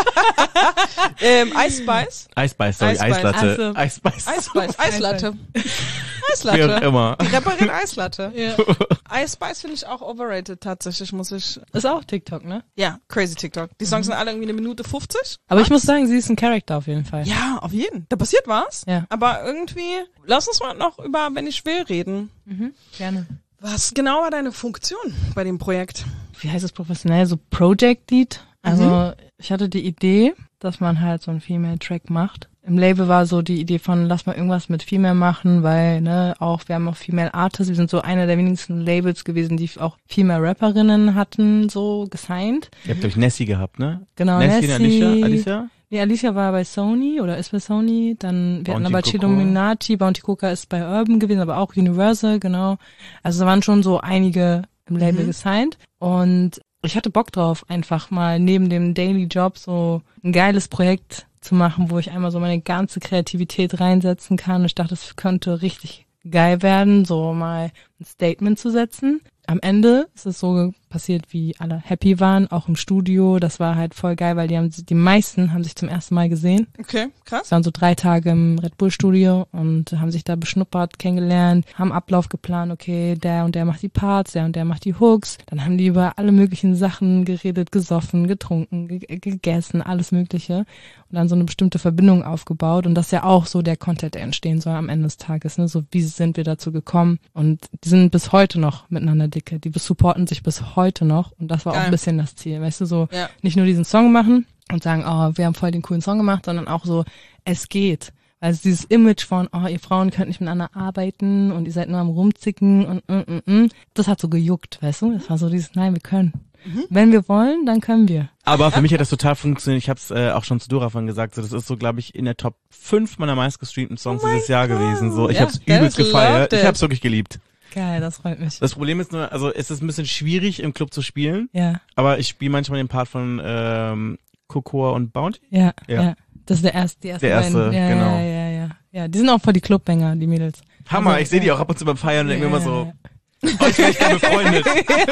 Ice Spice? Ice Spice, sorry, Ice Latte. Also, Ice Spice. Ice Spice, Ice Latte. Eislatte. Wie auch immer. Die repariert Eislatte. Ja. Ice Spice finde ich auch overrated tatsächlich, muss ich. Ist auch TikTok, ne? Ja, crazy TikTok. Die Songs sind alle irgendwie 1 Minute 50. Aber ich muss sagen, sie ist ein Charakter auf jeden Fall. Ja, auf jeden. Da passiert was. Ja. Aber irgendwie, lass uns mal noch über Wenn ich will reden. Gerne. Was genau war deine Funktion bei dem Projekt? Wie heißt es professionell? So Project Lead. Also ich hatte die Idee, dass man halt so einen Female Track macht. Im Label war so die Idee von, lass mal irgendwas mit Female machen, weil, ne, wir haben auch Female Artists, wir sind so einer der wenigsten Labels gewesen, die auch Female Rapperinnen hatten, so gesigned. Ihr habt euch Nessie gehabt, ne? Genau, Nessie Nessie. und Alicia? Nee, Alicia war bei Sony oder ist bei Sony, dann, wir hatten Bounty aber Cocoa. Illuminati, Bounty Cocoa ist bei Urban gewesen, aber auch Universal, genau. Also da waren schon so einige im Label gesigned und ich hatte Bock drauf, einfach mal neben dem Daily Job so ein geiles Projekt zu machen, wo ich einmal so meine ganze Kreativität reinsetzen kann. Ich dachte, es könnte richtig geil werden, so mal ein Statement zu setzen. Am Ende ist es so passiert, wie alle happy waren, auch im Studio. Das war halt voll geil, weil die meisten haben sich zum ersten Mal gesehen. Okay, krass. Es waren so 3 Tage im Red Bull Studio und haben sich da beschnuppert, kennengelernt, haben Ablauf geplant, okay, der und der macht die Parts, der und der macht die Hooks. Dann haben die über alle möglichen Sachen geredet, gesoffen, getrunken, gegessen, alles Mögliche. Und dann so eine bestimmte Verbindung aufgebaut. Und das ist ja auch so der Content, der entstehen soll am Ende des Tages. Ne? So, wie sind wir dazu gekommen? Und die sind bis heute noch miteinander dicke. Die supporten sich bis heute noch. Und das war Geil. auch ein bisschen das Ziel. Weißt du, so Ja. nicht nur diesen Song machen und sagen, oh, wir haben voll den coolen Song gemacht, sondern auch so, es geht. Also dieses Image von, oh, ihr Frauen könnt nicht miteinander arbeiten und ihr seid nur am Rumzicken und das hat so gejuckt, weißt du? Das war so dieses, nein, wir können. Wenn wir wollen, dann können wir. Aber für mich hat das total funktioniert. Ich habe es auch schon zu Dora von gesagt. So, das ist so, glaube ich, in der Top 5 meiner meistgestreamten Songs dieses Jahr gewesen. So, ich Ja, habe es übelst that's gefeiert. loved it. Ich habe es wirklich geliebt. Geil, das freut mich. Das Problem ist nur, also es ist ein bisschen schwierig im Club zu spielen, Ja, aber ich spiele manchmal den Part von Cocoa und Bounty. ja. Ja. Das ist die erste Der erste, beiden. Ja, genau. Ja, die sind auch voll die Clubbanger, die Mädels. Hammer, Also, ich sehe die auch ab und zu beim Feiern und denke mir immer so, Ja. oh, ich bin echt befreundet.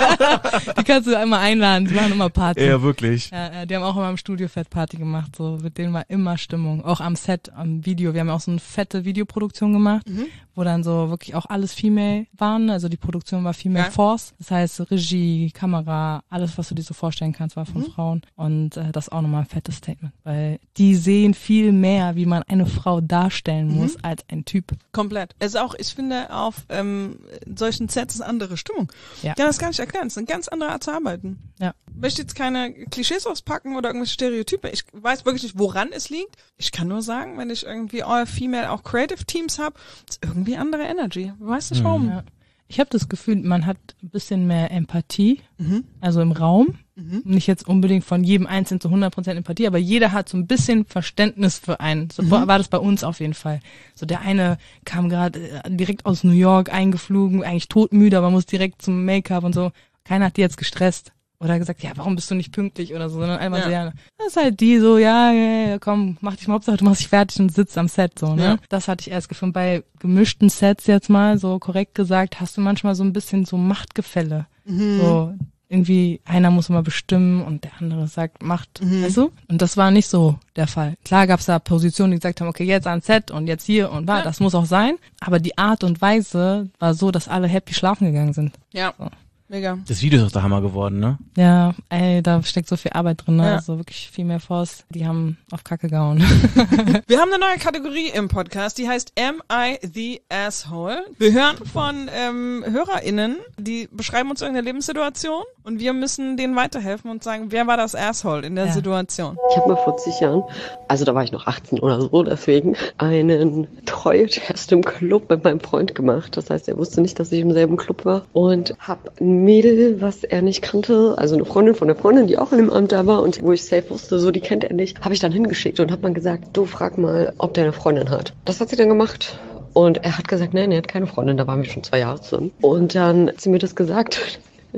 Die kannst du einmal einladen, die machen immer Party. Ja, wirklich. Ja, die haben auch immer im Studio Fett Party gemacht, so mit denen war immer Stimmung, auch am Set, am Video. Wir haben ja auch so eine fette Videoproduktion gemacht, wo dann so wirklich auch alles Female waren, also die Produktion war Female Ja. Force, das heißt Regie, Kamera, alles, was du dir so vorstellen kannst, war von Frauen und das ist auch nochmal ein fettes Statement, weil die sehen viel mehr, wie man eine Frau darstellen muss, als ein Typ. Komplett. Es ist auch, ich finde, auf solchen Sets ist andere Stimmung. Ja. Ich kann das gar nicht erklären. Es ist eine ganz andere Art zu arbeiten. Ja. Ich möchte jetzt keine Klischees auspacken oder irgendwelche Stereotype. Ich weiß wirklich nicht, woran es liegt. Ich kann nur sagen, wenn ich irgendwie All-Female, auch Creative Teams habe, ist irgendwie andere Energy. Ich weiß nicht warum. Ja. Ich habe das Gefühl, man hat ein bisschen mehr Empathie, also im Raum. Nicht jetzt unbedingt von jedem Einzelnen zu 100% Empathie, aber jeder hat so ein bisschen Verständnis für einen. So war das bei uns auf jeden Fall. So der eine kam gerade direkt aus New York eingeflogen, eigentlich todmüde, aber muss direkt zum Make-up und so. Keiner hat die jetzt gestresst. Oder gesagt, ja, warum bist du nicht pünktlich oder so, sondern einfach so, ja, das ist halt die so, ja, komm, mach dich mal, Hauptsache du machst dich fertig und sitzt am Set, so, ne? Ja. Das hatte ich erst gefunden. Bei gemischten Sets jetzt mal, so korrekt gesagt, hast du manchmal so ein bisschen so Machtgefälle. So, irgendwie, einer muss immer bestimmen und der andere sagt, macht, weißt du? Und das war nicht so der Fall. Klar gab's da Positionen, die gesagt haben, okay, jetzt ans Set und jetzt hier und da, das muss auch sein. Aber die Art und Weise war so, dass alle happy schlafen gegangen sind. Ja. So. Mega. Das Video ist auch der Hammer geworden, ne? Ja, ey, da steckt so viel Arbeit drin, ne? Ja. Also wirklich viel mehr Force. Die haben auf Kacke gehauen. Wir haben eine neue Kategorie im Podcast, die heißt Am I the Asshole? Wir hören von HörerInnen, die beschreiben uns irgendeine Lebenssituation und wir müssen denen weiterhelfen und sagen, wer war das Asshole in der Ja. Situation? Ich habe mal vor zig Jahren, also da war ich noch 18 oder so, deswegen einen Treue-Test im Club mit meinem Freund gemacht. Das heißt, er wusste nicht, dass ich im selben Club war und habe ein Mädel, was er nicht kannte, also eine Freundin von der Freundin, die auch in dem Amt da war und wo ich safe wusste, so die kennt er nicht, habe ich dann hingeschickt und habe dann gesagt, du frag mal, ob der eine Freundin hat. Das hat sie dann gemacht. Und er hat gesagt, nein, er hat keine Freundin, da waren wir schon 2 Jahre zusammen. Und dann hat sie mir das gesagt.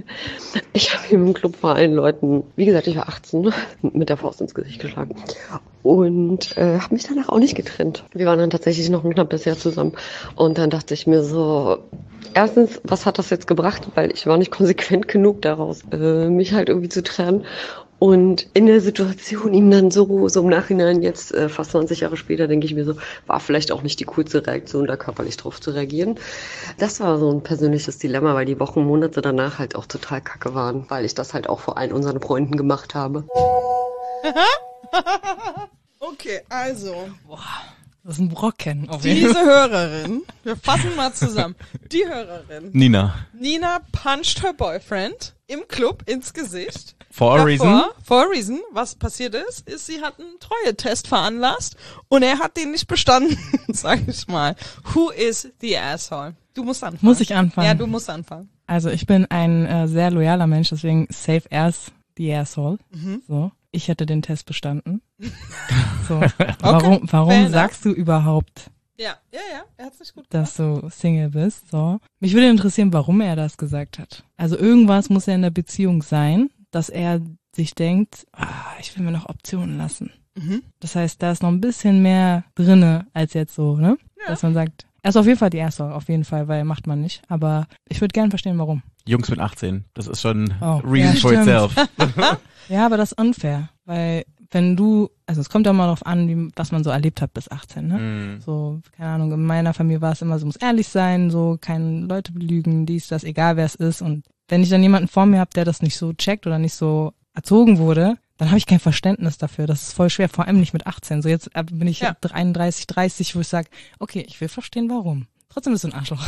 Ich habe ihm im Club vor allen Leuten, wie gesagt, ich war 18, mit der Faust ins Gesicht geschlagen. Und habe mich danach auch nicht getrennt. Wir waren dann tatsächlich noch ein knappes Jahr zusammen. Und dann dachte ich mir so, erstens, was hat das jetzt gebracht? Weil ich war nicht konsequent genug daraus, mich halt irgendwie zu trennen. Und in der Situation ihm dann so im Nachhinein jetzt, fast 20 Jahre später, denke ich mir so, war vielleicht auch nicht die coolste Reaktion, da körperlich drauf zu reagieren. Das war so ein persönliches Dilemma, weil die Wochen, Monate danach halt auch total kacke waren, weil ich das halt auch vor allen unseren Freunden gemacht habe. Okay, also. Das ist ein Brocken. Diese Hörerin, wir fassen mal zusammen. Die Hörerin, Nina. Nina punched her boyfriend im Club ins Gesicht. For a reason. For a reason. Was passiert ist, sie hat einen Treue-Test veranlasst und er hat den nicht bestanden, sag ich mal. Who is the asshole? Du musst anfangen. Muss ich anfangen? Ja, du musst anfangen. Also ich bin ein sehr loyaler Mensch, deswegen save as the asshole. So. Ich hätte den Test bestanden. So. Warum sagst du überhaupt, Ja, er hat's nicht gut gemacht. dass du Single bist? So. Mich würde interessieren, warum er das gesagt hat. Also irgendwas muss ja in der Beziehung sein, dass er sich denkt, ich will mir noch Optionen lassen. Das heißt, da ist noch ein bisschen mehr drinne als jetzt so, ne? Ja. Dass man sagt, er ist auf jeden Fall die erste, auf jeden Fall, weil macht man nicht. Aber ich würde gern verstehen, warum. Jungs mit 18, das ist schon reason ja, for itself. Ja, aber das ist unfair, weil wenn du, also es kommt ja mal darauf an, was man so erlebt hat bis 18, ne? So, keine Ahnung, in meiner Familie war es immer so, muss ehrlich sein, so, keine Leute belügen, dies, das, egal wer es ist. Und wenn ich dann jemanden vor mir habe, der das nicht so checkt oder nicht so erzogen wurde, dann habe ich kein Verständnis dafür. Das ist voll schwer, vor allem nicht mit 18. So jetzt bin ich 31, 30, wo ich sage, okay, ich will verstehen, warum. Trotzdem bist du ein Arschloch.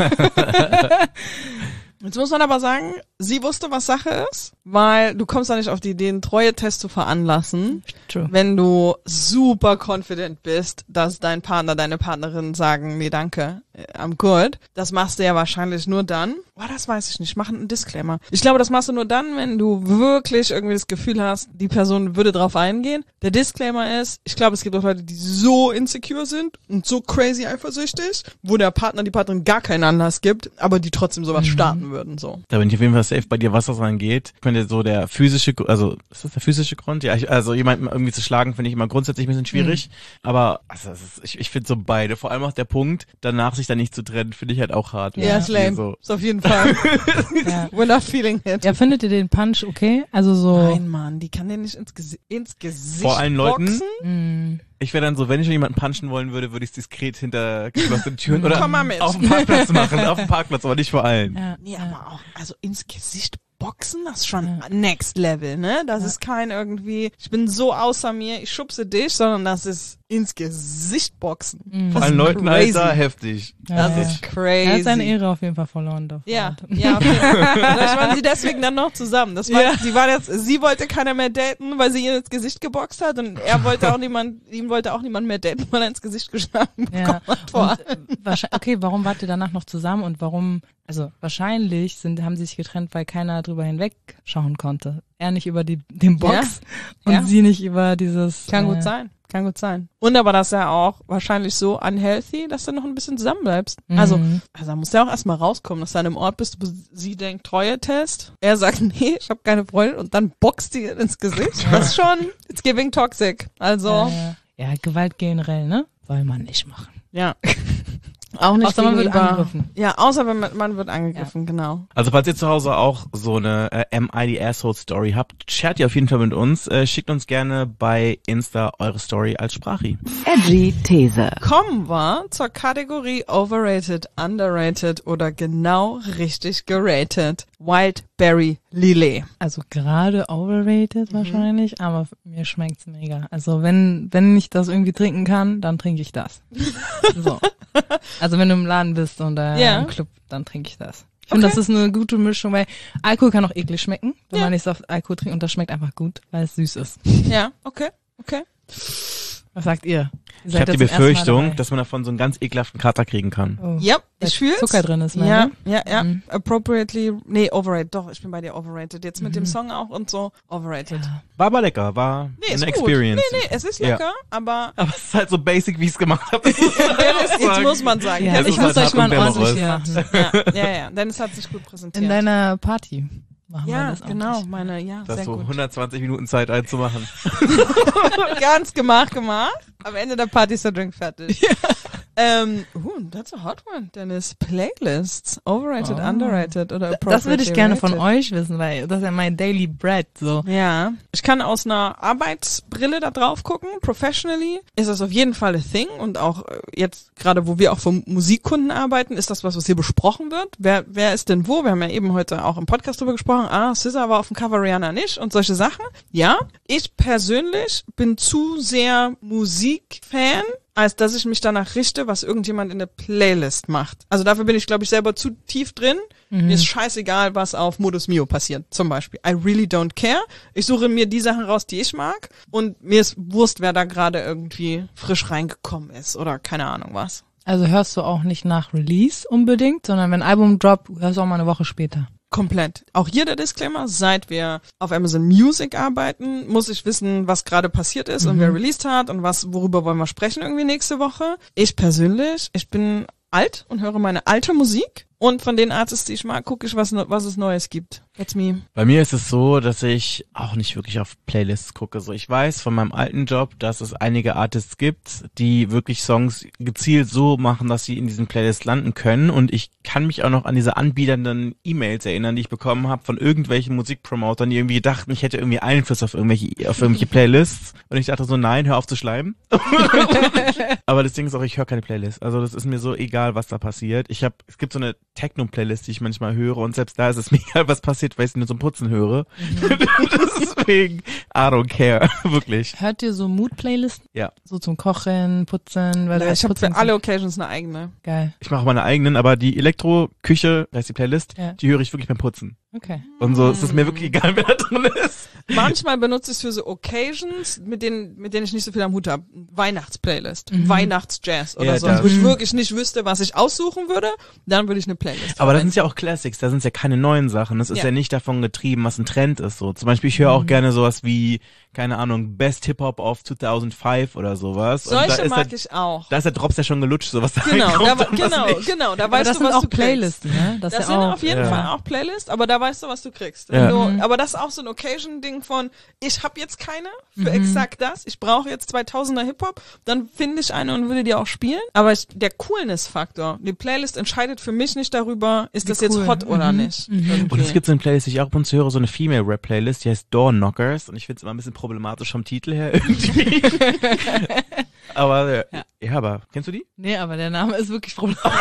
Jetzt muss man aber sagen, sie wusste, was Sache ist, weil du kommst ja nicht auf die Idee, einen Treue-Test zu veranlassen, True. wenn du super confident bist, dass dein Partner, deine Partnerin sagen, nee, danke, I'm good. Das machst du ja wahrscheinlich nur dann, das weiß ich nicht, mach einen Disclaimer. Ich glaube, das machst du nur dann, wenn du wirklich irgendwie das Gefühl hast, die Person würde drauf eingehen. Der Disclaimer ist, ich glaube, es gibt auch Leute, die so insecure sind und so crazy eifersüchtig, wo der Partner, die Partnerin gar keinen Anlass gibt, aber die trotzdem sowas starten würden, so. Da bin ich auf jeden Fall safe bei dir, was das angeht. Ich finde so der physische, also ist das der physische Grund? Ja, also jemanden irgendwie zu schlagen, finde ich immer grundsätzlich ein bisschen schwierig. Aber also ich finde so beide, vor allem auch der Punkt, danach sich da nicht zu trennen, finde ich halt auch hart. Ja, ist lame. So. Ist auf jeden Fall. We're not feeling it. Ja, findet ihr den Punch okay? Also so. Nein, Mann, die kann den nicht ins Gesicht vor allen Leuten. boxen. Ich wäre dann so, wenn ich schon jemanden punchen wollen würde, würde ich es diskret hinter geschlossenen Türen oder Komm mal mit. auf dem Parkplatz machen. Auf dem Parkplatz, aber nicht vor allen. Ja, Nee, aber auch, also ins Gesicht boxen, das ist schon next level, ne? Das ist kein irgendwie, ich bin so außer mir, ich schubse dich, sondern das ist ins Gesicht boxen. Vor allen Leuten, crazy. Alter, heftig. Das Ja. ist crazy. Er hat seine Ehre auf jeden Fall verloren davor. Ja, okay. Vielleicht waren sie deswegen dann noch zusammen. Das war, sie wollte keiner mehr daten, weil sie ihn ins Gesicht geboxt hat und ihm wollte auch niemand mehr daten, weil er ins Gesicht geschlagen bekommen hat. Okay, warum wart ihr danach noch zusammen und warum, also wahrscheinlich haben sie sich getrennt, weil keiner drüber hinwegschauen konnte. Er nicht über den Box und sie nicht über dieses. Kann gut sein. Und aber das ist ja auch wahrscheinlich so unhealthy, dass du noch ein bisschen zusammenbleibst. Also da musst du ja auch erstmal rauskommen, dass du an einem Ort bist, wo sie denkt, Treue-Test. Er sagt, nee, ich habe keine Freundin und dann boxt die ins Gesicht. Das ist schon, it's giving toxic. Also. Ja, Gewalt generell, ne? Soll man nicht machen. Ja. Auch nicht Außer man wird angegriffen. Ja, außer wenn man wird angegriffen, genau. Also falls ihr zu Hause auch so eine Am I the Asshole Story habt, shared ihr auf jeden Fall mit uns. Schickt uns gerne bei Insta eure Story als Sprachi. Edgy These. Kommen wir zur Kategorie Overrated, Underrated oder genau richtig geratet. Wildberry Lillet. Also gerade overrated wahrscheinlich, aber mir schmeckt's mega. Also wenn ich das irgendwie trinken kann, dann trinke ich das. So. Also wenn du im Laden bist und im Club, dann trinke ich das. Ich finde, das ist eine gute Mischung, weil Alkohol kann auch eklig schmecken, wenn man nicht so oft Alkohol trinkt und das schmeckt einfach gut, weil es süß ist. Ja, okay. Was sagt ihr? Ich habe die Befürchtung, dass man davon so einen ganz ekelhaften Kater kriegen kann. Oh. Ja, ich fühl's. Zucker drin ist, Ja. Mhm. Overrated. Doch, ich bin bei dir overrated. Jetzt mit dem Song auch und so, overrated. Ja. War aber lecker, war ist eine gut. Experience. Nee, es ist lecker, aber Aber es ist halt so basic, wie ich es gemacht habe. jetzt muss man sagen. Ja, Das ich ist muss halt euch mal Hardcore ordentlich Dämmerung. Ja. Dennis hat sich gut präsentiert. in deiner Party machen wir ja, das auch. genau, Das sehr so gut. 120 Minuten Zeit einzumachen. Ganz gemacht. Am Ende der Party ist der Drink fertig. That's a hot one, Dennis. Playlists. Overrated, underrated oder appropriately Das würde ich gerne von rated. euch wissen, weil das ist ja mein Daily Bread, so. Ja, ich kann aus einer Arbeitsbrille da drauf gucken. Professionally ist das auf jeden Fall a thing und auch jetzt gerade, wo wir auch für Musikkunden arbeiten, ist das was hier besprochen wird. Wer ist denn wo? Wir haben ja eben heute auch im Podcast drüber gesprochen. SZA war auf dem Cover, Rihanna nicht und solche Sachen. Ja, ich persönlich bin zu sehr Musikfan, als dass ich mich danach richte, was irgendjemand in der Playlist macht. Also dafür bin ich, glaube ich, selber zu tief drin. Mir ist scheißegal, was auf Modus Mio passiert, zum Beispiel. I really don't care. Ich suche mir die Sachen raus, die ich mag und mir ist Wurst, wer da gerade irgendwie frisch reingekommen ist oder keine Ahnung was. Also hörst du auch nicht nach Release unbedingt, sondern wenn ein Album droppt, hörst du auch mal eine Woche später. Komplett. Auch hier der Disclaimer, seit wir auf Amazon Music arbeiten, muss ich wissen, was gerade passiert ist und wer released hat und worüber wollen wir sprechen irgendwie nächste Woche. Ich persönlich, ich bin alt und höre meine alte Musik und von den Artists, die ich mag, gucke ich, was es Neues gibt. That's me. Bei mir ist es so, dass ich auch nicht wirklich auf Playlists gucke. So, ich weiß von meinem alten Job, dass es einige Artists gibt, die wirklich Songs gezielt so machen, dass sie in diesen Playlists landen können. Und ich kann mich auch noch an diese anbiedernden E-Mails erinnern, die ich bekommen habe von irgendwelchen Musikpromotern, die irgendwie dachten, ich hätte irgendwie Einfluss auf irgendwelche Playlists. Und ich dachte so, nein, hör auf zu schleimen. Aber das Ding ist auch, ich höre keine Playlist. Also das ist mir so egal, was da passiert. Es gibt so eine Techno-Playlist, die ich manchmal höre und selbst da ist es mir egal, was passiert, weil ich es nur zum Putzen höre. Deswegen, I don't care, wirklich. Hört ihr so Mood-Playlisten? Ja. So zum Kochen, Putzen? Weil Ich habe für alle Occasions eine eigene. Geil, Ich mache meine eigenen, aber die Elektro-Küche, da ist die Playlist, Ja. die höre ich wirklich beim Putzen. okay. Und so ist es mir wirklich egal, wer da drin ist. Manchmal benutze ich es für so Occasions, mit denen ich nicht so viel am Hut habe. Weihnachtsplaylist, Weihnachtsjazz oder Ja, so. das- Wo ich wirklich nicht wüsste, was ich aussuchen würde, dann würde ich eine Playlist Aber das verwenden. sind ja auch Classics, da sind ja keine neuen Sachen. Das ist Ja. ja nicht davon getrieben, was ein Trend ist. So, zum Beispiel, ich höre auch gerne sowas wie, keine Ahnung, Best Hip-Hop of 2005 oder sowas. Und Solche da ist mag der, ich auch. Da ist der Drops ja schon gelutscht, so was da Genau, reinkommt da, und was nicht. genau, da Aber weißt das du, sind was auch du kriegst. Playlisten, ne? Das ja sind auch, auf jeden Ja. Fall auch Playlists, aber da weißt du, was du kriegst. Ja. Aber das ist auch so ein Occasion-Ding von, ich habe jetzt keine für exakt das, ich brauche jetzt 2000er Hip-Hop, dann finde ich eine und würde die auch spielen. Aber der Coolness-Faktor, die Playlist entscheidet für mich nicht darüber, ist das jetzt cool. hot oder nicht. Und es gibt so eine Playlist, die ich auch ab und zu höre, so eine Female-Rap-Playlist, die heißt Door Knockers und ich finde es immer ein bisschen problematisch vom Titel her irgendwie. Aber, aber, kennst du die? Nee, aber der Name ist wirklich problematisch.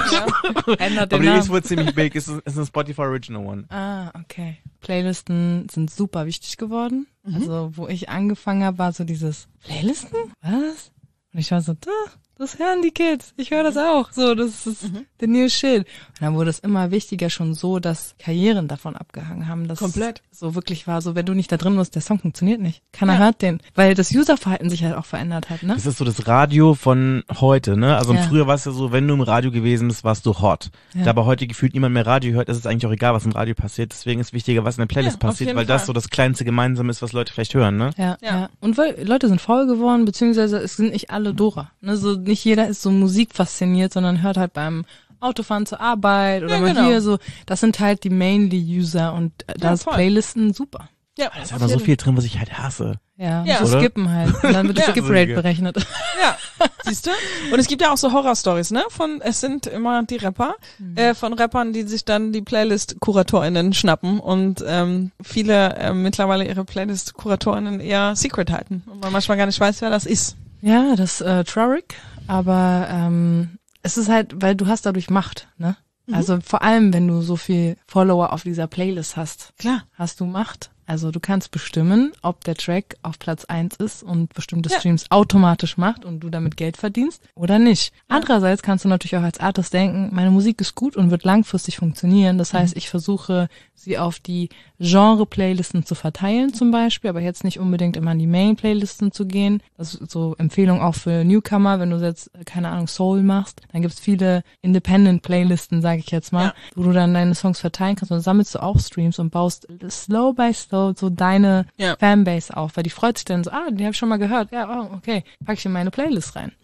Ändert Aber den die ist Namen. wohl ziemlich big, ist ein Spotify Original One. Ah, okay. Playlisten sind super wichtig geworden. Also, wo ich angefangen habe, war so dieses Playlisten? Was? Und ich war so, das hören die Kids. Ich höre das auch. So, das ist the new shit. Und dann wurde es immer wichtiger schon so, dass Karrieren davon abgehangen haben. Dass Komplett. es so wirklich war, so wenn du nicht da drin bist, der Song funktioniert nicht. Keiner hört den. Weil das Userverhalten sich halt auch verändert hat, ne? Das ist so das Radio von heute, ne? Also Ja. früher war es ja so, wenn du im Radio gewesen bist, warst du hot. Ja. Da aber heute gefühlt niemand mehr Radio hört, ist es eigentlich auch egal, was im Radio passiert. Deswegen ist wichtiger, was in der Playlist Ja, auf passiert, jeden weil das Fall. so das kleinste Gemeinsame ist, was Leute vielleicht hören, ne? Ja, Ja. ja. Und weil Leute sind faul geworden, beziehungsweise es sind nicht alle Dora. Ne? So, nicht jeder ist so Musik fasziniert, sondern hört halt beim Autofahren zur Arbeit oder Ja, mal genau. hier so. Das sind halt die Mainly-User und da ist voll. Playlisten super. Ja, Da ist aber so viel drin, was ich halt hasse. Ja, Ja. so Oder? skippen halt. Und dann wird die Ja. Skip-Rate berechnet. Ja, siehst du? Und es gibt ja auch so Horror-Stories, ne? Es sind immer die Rapper, von Rappern, die sich dann die Playlist-KuratorInnen schnappen und viele mittlerweile ihre Playlist-KuratorInnen eher secret halten und man manchmal gar nicht weiß, wer das ist. Ja, das traurig, aber es ist halt, weil du hast dadurch Macht, ne? Also vor allem, wenn du so viel Follower auf dieser Playlist hast, Klar. hast du Macht. Also du kannst bestimmen, ob der Track auf Platz 1 ist und bestimmte Ja. Streams automatisch macht und du damit Geld verdienst oder nicht. Andererseits kannst du natürlich auch als Artist denken, meine Musik ist gut und wird langfristig funktionieren. Das heißt, ich versuche, sie auf die Genre-Playlisten zu verteilen zum Beispiel, aber jetzt nicht unbedingt immer an die Main-Playlisten zu gehen. Das ist so Empfehlung auch für Newcomer, wenn du jetzt, keine Ahnung, Soul machst, dann gibt's viele Independent-Playlisten, sage ich jetzt mal, Ja. wo du dann deine Songs verteilen kannst und dann sammelst du auch Streams und baust slow by slow so deine Ja. Fanbase auf, weil die freut sich dann so, die habe ich schon mal gehört, ja, oh, okay, pack ich in meine Playlist rein.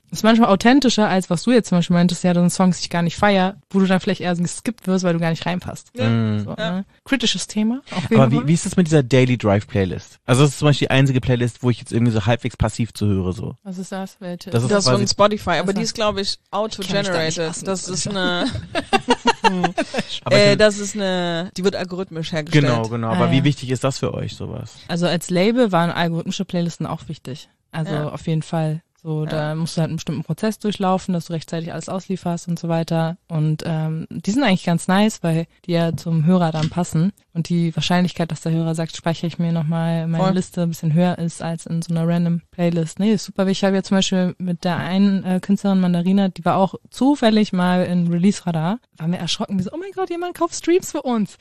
Ist manchmal authentischer, als was du jetzt zum Beispiel meintest, ja, dann Songs, die ich gar nicht feier, wo du dann vielleicht eher geskippt wirst, weil du gar nicht reinpasst. Ja. So, ne? Kritisches Thema. Auf jeden Aber Fall. wie ist das mit dieser Daily Drive Playlist? Also das ist zum Beispiel die einzige Playlist, wo ich jetzt irgendwie so halbwegs passiv zuhöre, so. Was ist das? Welche? Das ist Das quasi- von Spotify, aber Achso. die ist, glaube ich, auto-generated. Das ist eine, Aber ich- das ist eine, die wird algorithmisch hergestellt. Genau. Aber Ah, wie ja. wichtig ist das für euch, sowas? Also als Label waren algorithmische Playlisten auch wichtig. Also Ja. auf jeden Fall. So, da musst du halt einen bestimmten Prozess durchlaufen, dass du rechtzeitig alles auslieferst und so weiter. Und die sind eigentlich ganz nice, weil die ja zum Hörer dann passen. Und die Wahrscheinlichkeit, dass der Hörer sagt, speichere ich mir nochmal meine Voll. Liste, ein bisschen höher ist als in so einer random Playlist. Nee, ist super wichtig. Ich habe ja zum Beispiel mit der einen Künstlerin Mandarina, die war auch zufällig mal in Release-Radar, war mir erschrocken, die so, oh mein Gott, jemand kauft Streams für uns.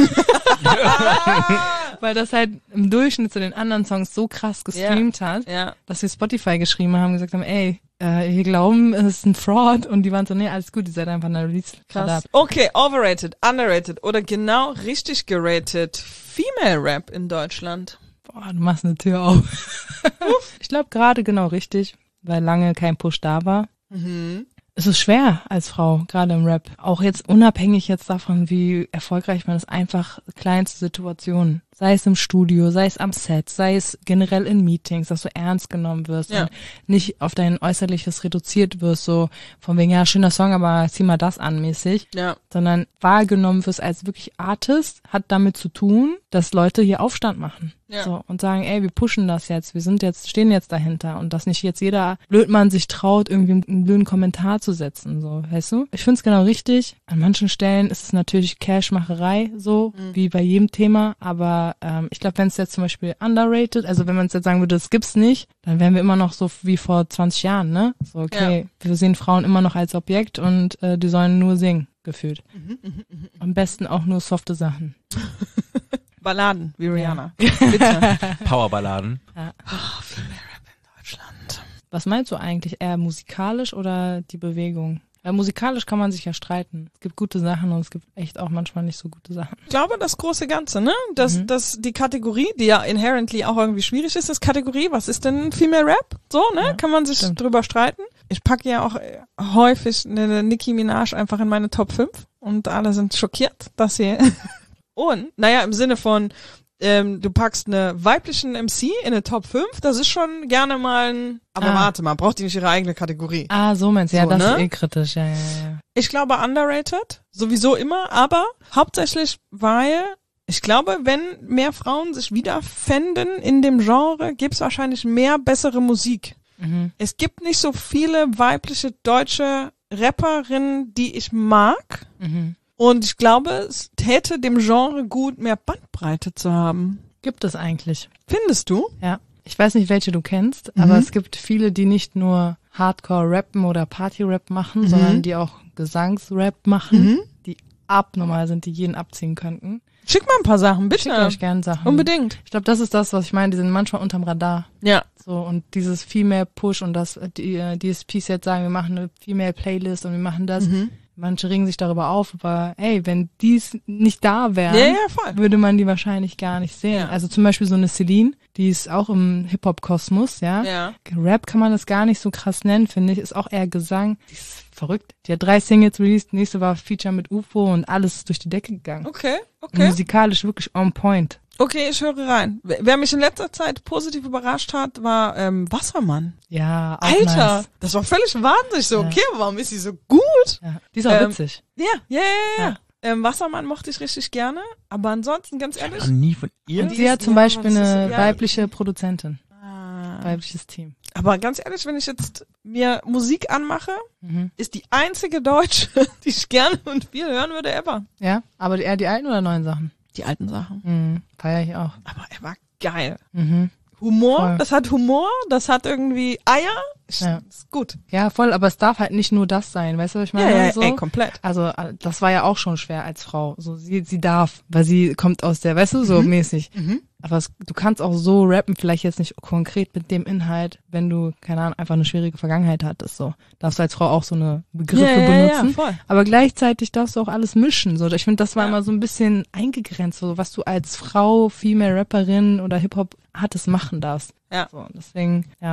Weil das halt im Durchschnitt zu den anderen Songs so krass gestreamt hat, Ja. dass wir Spotify geschrieben haben, gesagt haben, ey, wir glauben, es ist ein Fraud. Und die waren so, nee, alles gut, die seid einfach in der Release. Krass. Okay, overrated, underrated oder genau richtig geratet Female Rap in Deutschland. Boah, du machst eine Tür auf. Ich glaube gerade genau richtig, weil lange kein Push da war. Es ist schwer als Frau, gerade im Rap. Auch jetzt unabhängig jetzt davon, wie erfolgreich man ist, einfach kleinste Situationen. Sei es im Studio, sei es am Set, sei es generell in Meetings, dass du ernst genommen wirst Ja. und nicht auf dein Äußerliches reduziert wirst, so von wegen, ja, schöner Song, aber zieh mal das an mäßig. Ja. Sondern wahrgenommen wirst als wirklich Artist, hat damit zu tun, dass Leute hier Aufstand machen. Ja. So, und sagen, ey, wir pushen das jetzt, stehen jetzt dahinter und dass nicht jetzt jeder Blödmann sich traut, irgendwie einen blöden Kommentar zu setzen, so, weißt du? Ich find's genau richtig. An manchen Stellen ist es natürlich Cashmacherei, so, wie bei jedem Thema, aber ich glaube, wenn es jetzt zum Beispiel underrated, also wenn man es jetzt sagen würde, das gibt's nicht, dann wären wir immer noch so wie vor 20 Jahren, ne? So, okay, wir sehen Frauen immer noch als Objekt und die sollen nur singen, gefühlt. Am besten auch nur softe Sachen. Balladen wie Rihanna. Bitte. Powerballaden. Deutschland. Was meinst du eigentlich? Eher musikalisch oder die Bewegung? Weil musikalisch kann man sich ja streiten. Es gibt gute Sachen und es gibt echt auch manchmal nicht so gute Sachen. Ich glaube, das große Ganze, ne? Das die Kategorie, die ja inherently auch irgendwie schwierig ist, Kategorie, was ist denn Female Rap? So, ne? Ja, Kann man sich stimmt. drüber streiten. Ich packe ja auch häufig eine Nicki Minaj einfach in meine Top 5 und alle sind schockiert, dass sie und, naja, im Sinne von du packst eine weiblichen MC in eine Top 5, das ist schon gerne mal ein, aber warte mal, braucht die nicht ihre eigene Kategorie? Ah, so meinst du. Ja, So, das ne? ist eh kritisch. Ja. Ich glaube underrated, sowieso immer, aber hauptsächlich, weil ich glaube, wenn mehr Frauen sich wiederfänden in dem Genre, gibt's wahrscheinlich mehr bessere Musik. Es gibt nicht so viele weibliche deutsche Rapperinnen, die ich mag. Und ich glaube, es täte dem Genre gut, mehr Bandbreite zu haben. Gibt es eigentlich. Findest du? Ja. Ich weiß nicht, welche du kennst, aber es gibt viele, die nicht nur Hardcore-Rappen oder Party-Rap machen, sondern die auch Gesangsrap machen, die abnormal sind, die jeden abziehen könnten. Schick mal ein paar Sachen, bitte. Schickt euch gerne Sachen. Unbedingt. Ich glaube, das ist das, was ich meine. Die sind manchmal unterm Radar. Ja. So, und dieses Female Push und das, die DSPs jetzt sagen, wir machen eine Female Playlist und wir machen das. Manche regen sich darüber auf, aber ey, wenn dies nicht da wären, Ja, voll. würde man die wahrscheinlich gar nicht sehen. Ja. Also zum Beispiel so eine Celine, die ist auch im Hip-Hop-Kosmos, ja. Ja. Rap kann man das gar nicht so krass nennen, finde ich. Ist auch eher Gesang. Die ist verrückt. Die hat 3 Singles released, nächste war Feature mit UFO und alles ist durch die Decke gegangen. Okay, okay. Musikalisch wirklich on point. Okay, ich höre rein. Wer mich in letzter Zeit positiv überrascht hat, war Wassermann. Ja, auch Alter, nice. das war völlig wahnsinnig. So, Ja. okay, warum ist sie so gut? Ja. Die ist auch witzig. Ja. Wassermann mochte ich richtig gerne, aber ansonsten, ganz ehrlich, Noch nie von ihr? Und sie hat zum ja, Beispiel das ist- eine ja. weibliche Produzentin. Weibliches Team. aber ganz ehrlich, wenn ich jetzt mir Musik anmache, Mhm. ist die einzige Deutsche, die ich gerne und viel hören würde, ever. Ja, aber eher die alten oder neuen Sachen? Die alten Sachen. Mhm. Feier ich auch. Aber er war geil. Mhm. Humor, Voll. das hat Humor, das hat irgendwie Eier. Ja. Ist gut. Ja, voll, aber es darf halt nicht nur das sein, weißt du, was ich meine? So. ey, komplett. Also, das war ja auch schon schwer als Frau. So, sie darf, weil sie kommt aus der, weißt du, so mäßig. Aber du kannst auch so rappen, vielleicht jetzt nicht konkret mit dem Inhalt, wenn du, keine Ahnung, einfach eine schwierige Vergangenheit hattest, so. Darfst du als Frau auch so eine Begriffe benutzen. Ja, voll. Aber gleichzeitig darfst du auch alles mischen, so. Ich finde, das war immer so ein bisschen eingegrenzt, so, was du als Frau, Female Rapperin oder Hip-Hop Artist machen darfst. Ja. So, deswegen, ja.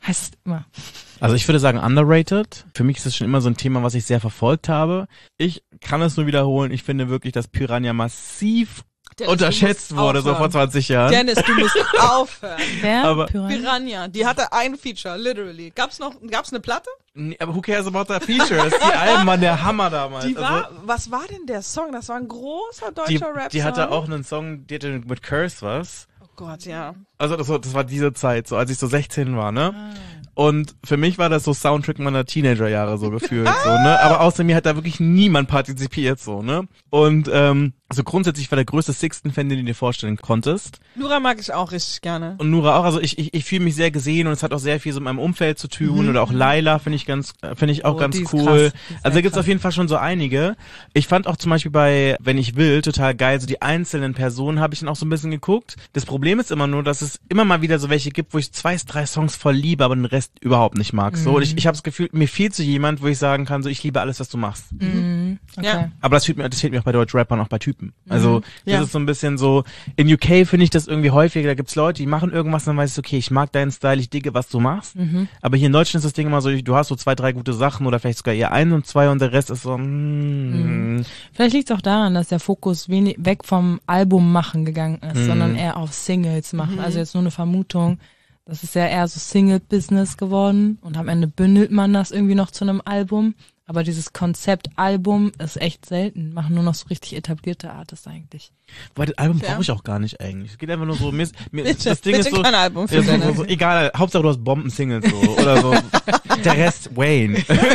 Heißt es immer. Also ich würde sagen underrated. Für mich ist es schon immer so ein Thema, was ich sehr verfolgt habe. Ich kann es nur wiederholen. Ich finde wirklich, dass Piranha massiv Dennis, unterschätzt wurde, so vor 20 Jahren. Dennis, du musst aufhören. Wer? Aber- Piranha, die hatte ein Feature, literally. Gab's eine Platte? Nee, aber who cares about the features? Die Alben waren der Hammer damals. Die war, was war denn der Song? Das war ein großer die, deutscher Rap-Song. die hatte auch einen Song, die hatte mit Curse was. Oh Gott, ja. Also das war diese Zeit, so als ich so 16 war, ne? Und für mich war das so Soundtrack meiner Teenagerjahre so gefühlt, so, ne? Aber außer mir hat da wirklich niemand partizipiert, so, ne? Und so grundsätzlich war der größte Sixten-Fan, den du dir vorstellen konntest. Nura mag ich auch richtig gerne. Und Nura auch, also ich fühle mich sehr gesehen und es hat auch sehr viel so mit meinem Umfeld zu tun oder auch Laila finde ich auch ganz die ist cool. krass. Die ist Also sehr da gibt's krass. auf jeden Fall schon so einige. Ich fand auch zum Beispiel bei Wenn ich will total geil, so die einzelnen Personen habe ich dann auch so ein bisschen geguckt. Das Problem ist immer nur, dass es immer mal wieder so welche gibt, wo ich 2, 3 Songs voll liebe, aber den Rest überhaupt nicht mag. So, und ich habe das Gefühl, mir fehlt so jemand, wo ich sagen kann, so ich liebe alles, was du machst. Okay. Ja. Aber das fehlt mir auch bei Deutsch-Rappern, auch bei Typen. Also das Ja. ist so ein bisschen so, in UK finde ich das irgendwie häufiger, da gibt's Leute, die machen irgendwas, dann weiß ich, okay, ich mag deinen Style, ich digge, was du machst. Aber hier in Deutschland ist das Ding immer so, du hast so 2, 3 gute Sachen oder vielleicht sogar eher 1 und 2 und der Rest ist so, Vielleicht liegt es auch daran, dass der Fokus wenig weg vom Album machen gegangen ist, sondern eher auf Singles machen. Also jetzt nur eine Vermutung. Das ist ja eher so Single-Business geworden und am Ende bündelt man das irgendwie noch zu einem Album. Aber dieses Konzept-Album ist echt selten. Machen nur noch so richtig etablierte Artists eigentlich. weil das Album Fair. brauche ich auch gar nicht eigentlich. Es geht einfach nur so, das Ding Bitte ist so, kein Album für ist so, Dennis. so, egal, Hauptsache du hast Bomben-Singles so, oder so. Der Rest, Wayne.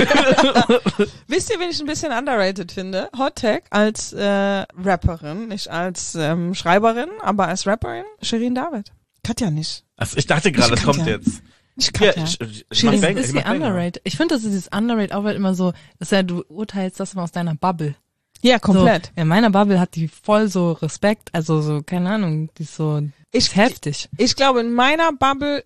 Wisst ihr, wen ich ein bisschen underrated finde? Hot Tech als Rapperin, nicht als Schreiberin, aber als Rapperin, Shirin David. Katja nicht. Also ich dachte gerade, das Katja. kommt jetzt. Nicht Ja, Katja. ich mach Ist, Banger, ist ich sie mach Banger. underrated? Ich finde, dass dieses underrated auch halt immer so, dass ja, du urteilst das immer aus deiner Bubble. Ja, komplett. So, in meiner Bubble hat die voll so Respekt, also so, keine Ahnung, die ist so ist heftig. Ich glaube, in meiner Bubble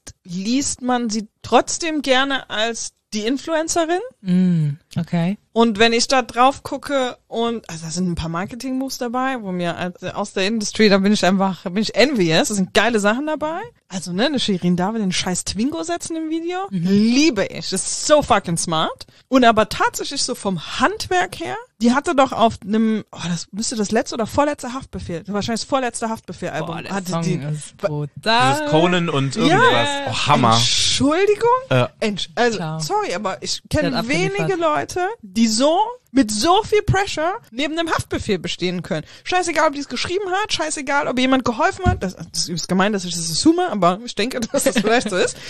liest man sie trotzdem gerne als die Influencerin. Okay. Und wenn ich da drauf gucke und, also da sind ein paar Marketing-Moves dabei, wo mir aus der Industrie, da bin ich envious, da sind geile Sachen dabei. Also, ne, eine Shirin David den scheiß Twingo setzen im Video, liebe ich. Das ist so fucking smart. Und aber tatsächlich so vom Handwerk her, die hatte doch auf einem, das müsste das letzte oder vorletzte Haftbefehl, wahrscheinlich das vorletzte Haftbefehl-Album. Boah, der hatte Song die, ist brutal. Dieses Conan und irgendwas. Oh, Hammer. Entschuldigung? Ja. Also, Klar. sorry, aber ich Sie hat kenne abgeliefert. wenige Leute, die mit so viel Pressure neben dem Haftbefehl bestehen können. Scheißegal, ob die es geschrieben hat, scheißegal, ob jemand geholfen hat. Das ist übelst gemein, dass ich das assume, aber ich denke, dass das vielleicht so ist.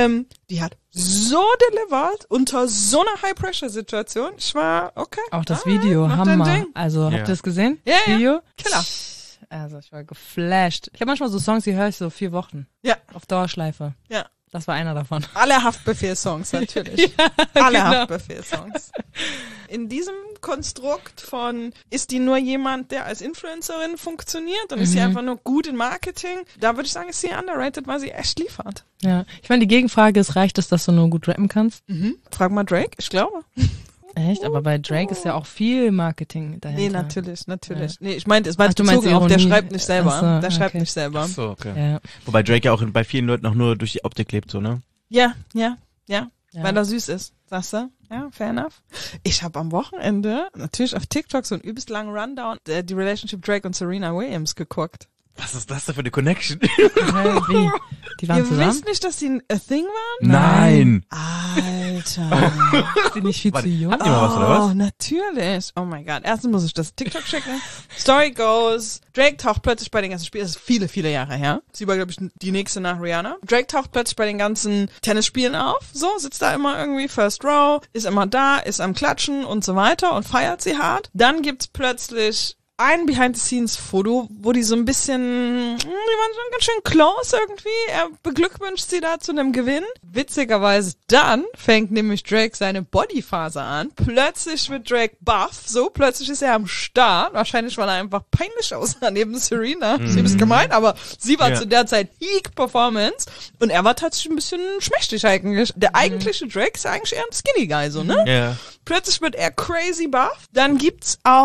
Die hat so delivered unter so einer High-Pressure-Situation. Ich war, okay. Auch das Video, mach dein Hammer. Ding. Also, habt ihr das gesehen? Ja, Das ja. Video? Killer. Also, ich war geflasht. Ich habe manchmal so Songs, die höre ich so 4 Wochen. Ja, Auf Dauerschleife. ja. Das war einer davon. Alle Haftbefehl-Songs, natürlich. Alle genau. Haftbefehl-Songs. In diesem Konstrukt von, ist die nur jemand, der als Influencerin funktioniert und ist sie einfach nur gut in Marketing, da würde ich sagen, ist sie underrated, weil sie echt liefert. Ja. Ich meine, die Gegenfrage ist, reicht es, dass du nur gut rappen kannst? Frag mal Drake, ich glaube. Echt? Aber bei Drake ist ja auch viel Marketing dahinter. Nee, natürlich. Nee, ich meinte, es war Ach, jetzt du meinst bezogen auf, der Ironie. schreibt nicht selber. Ach so, Der schreibt okay. nicht selber. Ach so, okay. Ja. Wobei Drake ja auch bei vielen Leuten auch nur durch die Optik lebt, so, ne? Ja. Ja. Weil er süß ist, sagst du? Ja, fair enough. Ich habe am Wochenende natürlich auf TikTok so einen übelst langen Rundown die Relationship Drake und Serena Williams geguckt. Was ist das denn für eine Connection? Wie? Die waren Ihr zusammen? wisst nicht, dass die ein Thing waren? Nein. Alter. Ist die nicht viel zu jung? Hatten die mal was, oder was? Oh, natürlich. Oh mein Gott. Erstens muss ich das TikTok checken. Story goes, Drake taucht plötzlich bei den ganzen Spielen, das ist viele, viele Jahre her. Sie war, glaube ich, die nächste nach Rihanna. Drake taucht plötzlich bei den ganzen Tennisspielen auf, so, sitzt da immer irgendwie First Row, ist immer da, ist am Klatschen und so weiter und feiert sie hart. Dann gibt's plötzlich ein Behind-the-Scenes-Foto, wo die so ein bisschen, die waren schon ganz schön close irgendwie. Er beglückwünscht sie da zu einem Gewinn. Witzigerweise dann fängt nämlich Drake seine Bodyphase an. Plötzlich wird Drake buff, so plötzlich ist er am Start. Wahrscheinlich, weil er einfach peinlich aussah neben Serena. Sie ist gemein, aber sie war zu der Zeit Peak Performance und er war tatsächlich ein bisschen schmächtig eigentlich. Der eigentliche Drake ist eigentlich eher ein Skinny Guy, so, ne? Ja. Plötzlich wird er crazy buff. Dann gibt's auf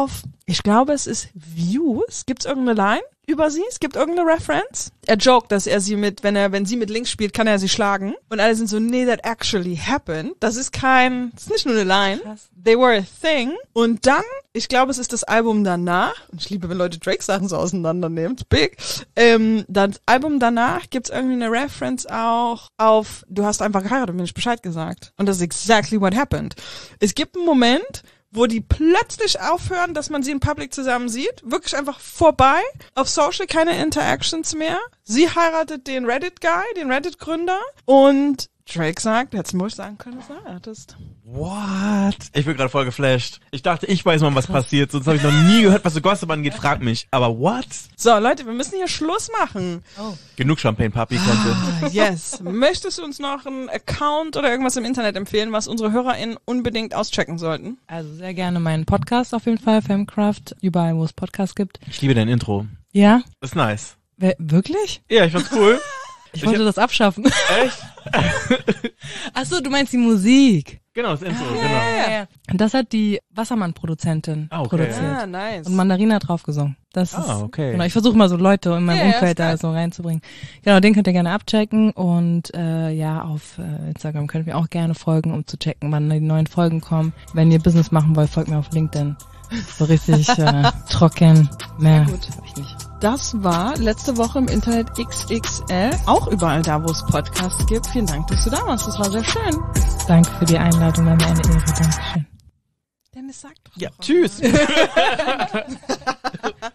Ich glaube, es ist Views. Gibt's irgendeine Line über sie? Es gibt irgendeine Reference? Er joked, dass er sie wenn sie mit links spielt, kann er sie schlagen. Und alle sind so, nee, that actually happened. Das ist nicht nur eine Line. Krass. They were a thing. Und dann, ich glaube, es ist das Album danach. Und ich liebe, wenn Leute Drake-Sachen so auseinandernehmen. It's big. Das Album danach gibt's irgendwie eine Reference auch auf, du hast einfach geheiratet und mir nicht Bescheid gesagt. Und das ist exactly what happened. Es gibt einen Moment, wo die plötzlich aufhören, dass man sie in Public zusammen sieht. Wirklich einfach vorbei. Auf Social keine Interactions mehr. Sie heiratet den Reddit-Guy, den Reddit-Gründer. Und Drake sagt, hättest du mir sagen können, dass du heiratest. What? Ich bin gerade voll geflasht. Ich dachte, ich weiß mal, was passiert. Sonst habe ich noch nie gehört, was so Gossip angeht. Frag mich. Aber what? So, Leute, wir müssen hier Schluss machen. Oh. Genug Champagne, Papi, konnte. Yes. Möchtest du uns noch einen Account oder irgendwas im Internet empfehlen, was unsere HörerInnen unbedingt auschecken sollten? Also sehr gerne meinen Podcast auf jeden Fall, Femcraft, überall, wo es Podcasts gibt. Ich liebe dein Intro. Ja? Das ist nice. Wirklich? Ja, ich fand's cool. Ich wollte das abschaffen. Echt? Ach so, du meinst die Musik. Genau, das Intro, genau. Ja. Und das hat die Wassermann-Produzentin produziert. Ah, nice. Und Mandarina hat draufgesungen. Das ist, okay. Genau, ich versuche mal so Leute in meinem Umfeld da so reinzubringen. Genau, den könnt ihr gerne abchecken und auf Instagram könnt ihr mir auch gerne folgen, um zu checken, wann die neuen Folgen kommen. Wenn ihr Business machen wollt, folgt mir auf LinkedIn. So richtig trocken. Mehr gut. Hab ich nicht. Das war letzte Woche im Internet XXL, auch überall da, wo es Podcasts gibt. Vielen Dank, dass du da warst. Das war sehr schön. Danke für die Einladung, war mir eine Ehre. Dankeschön. Dennis, sag doch. Ja, tschüss.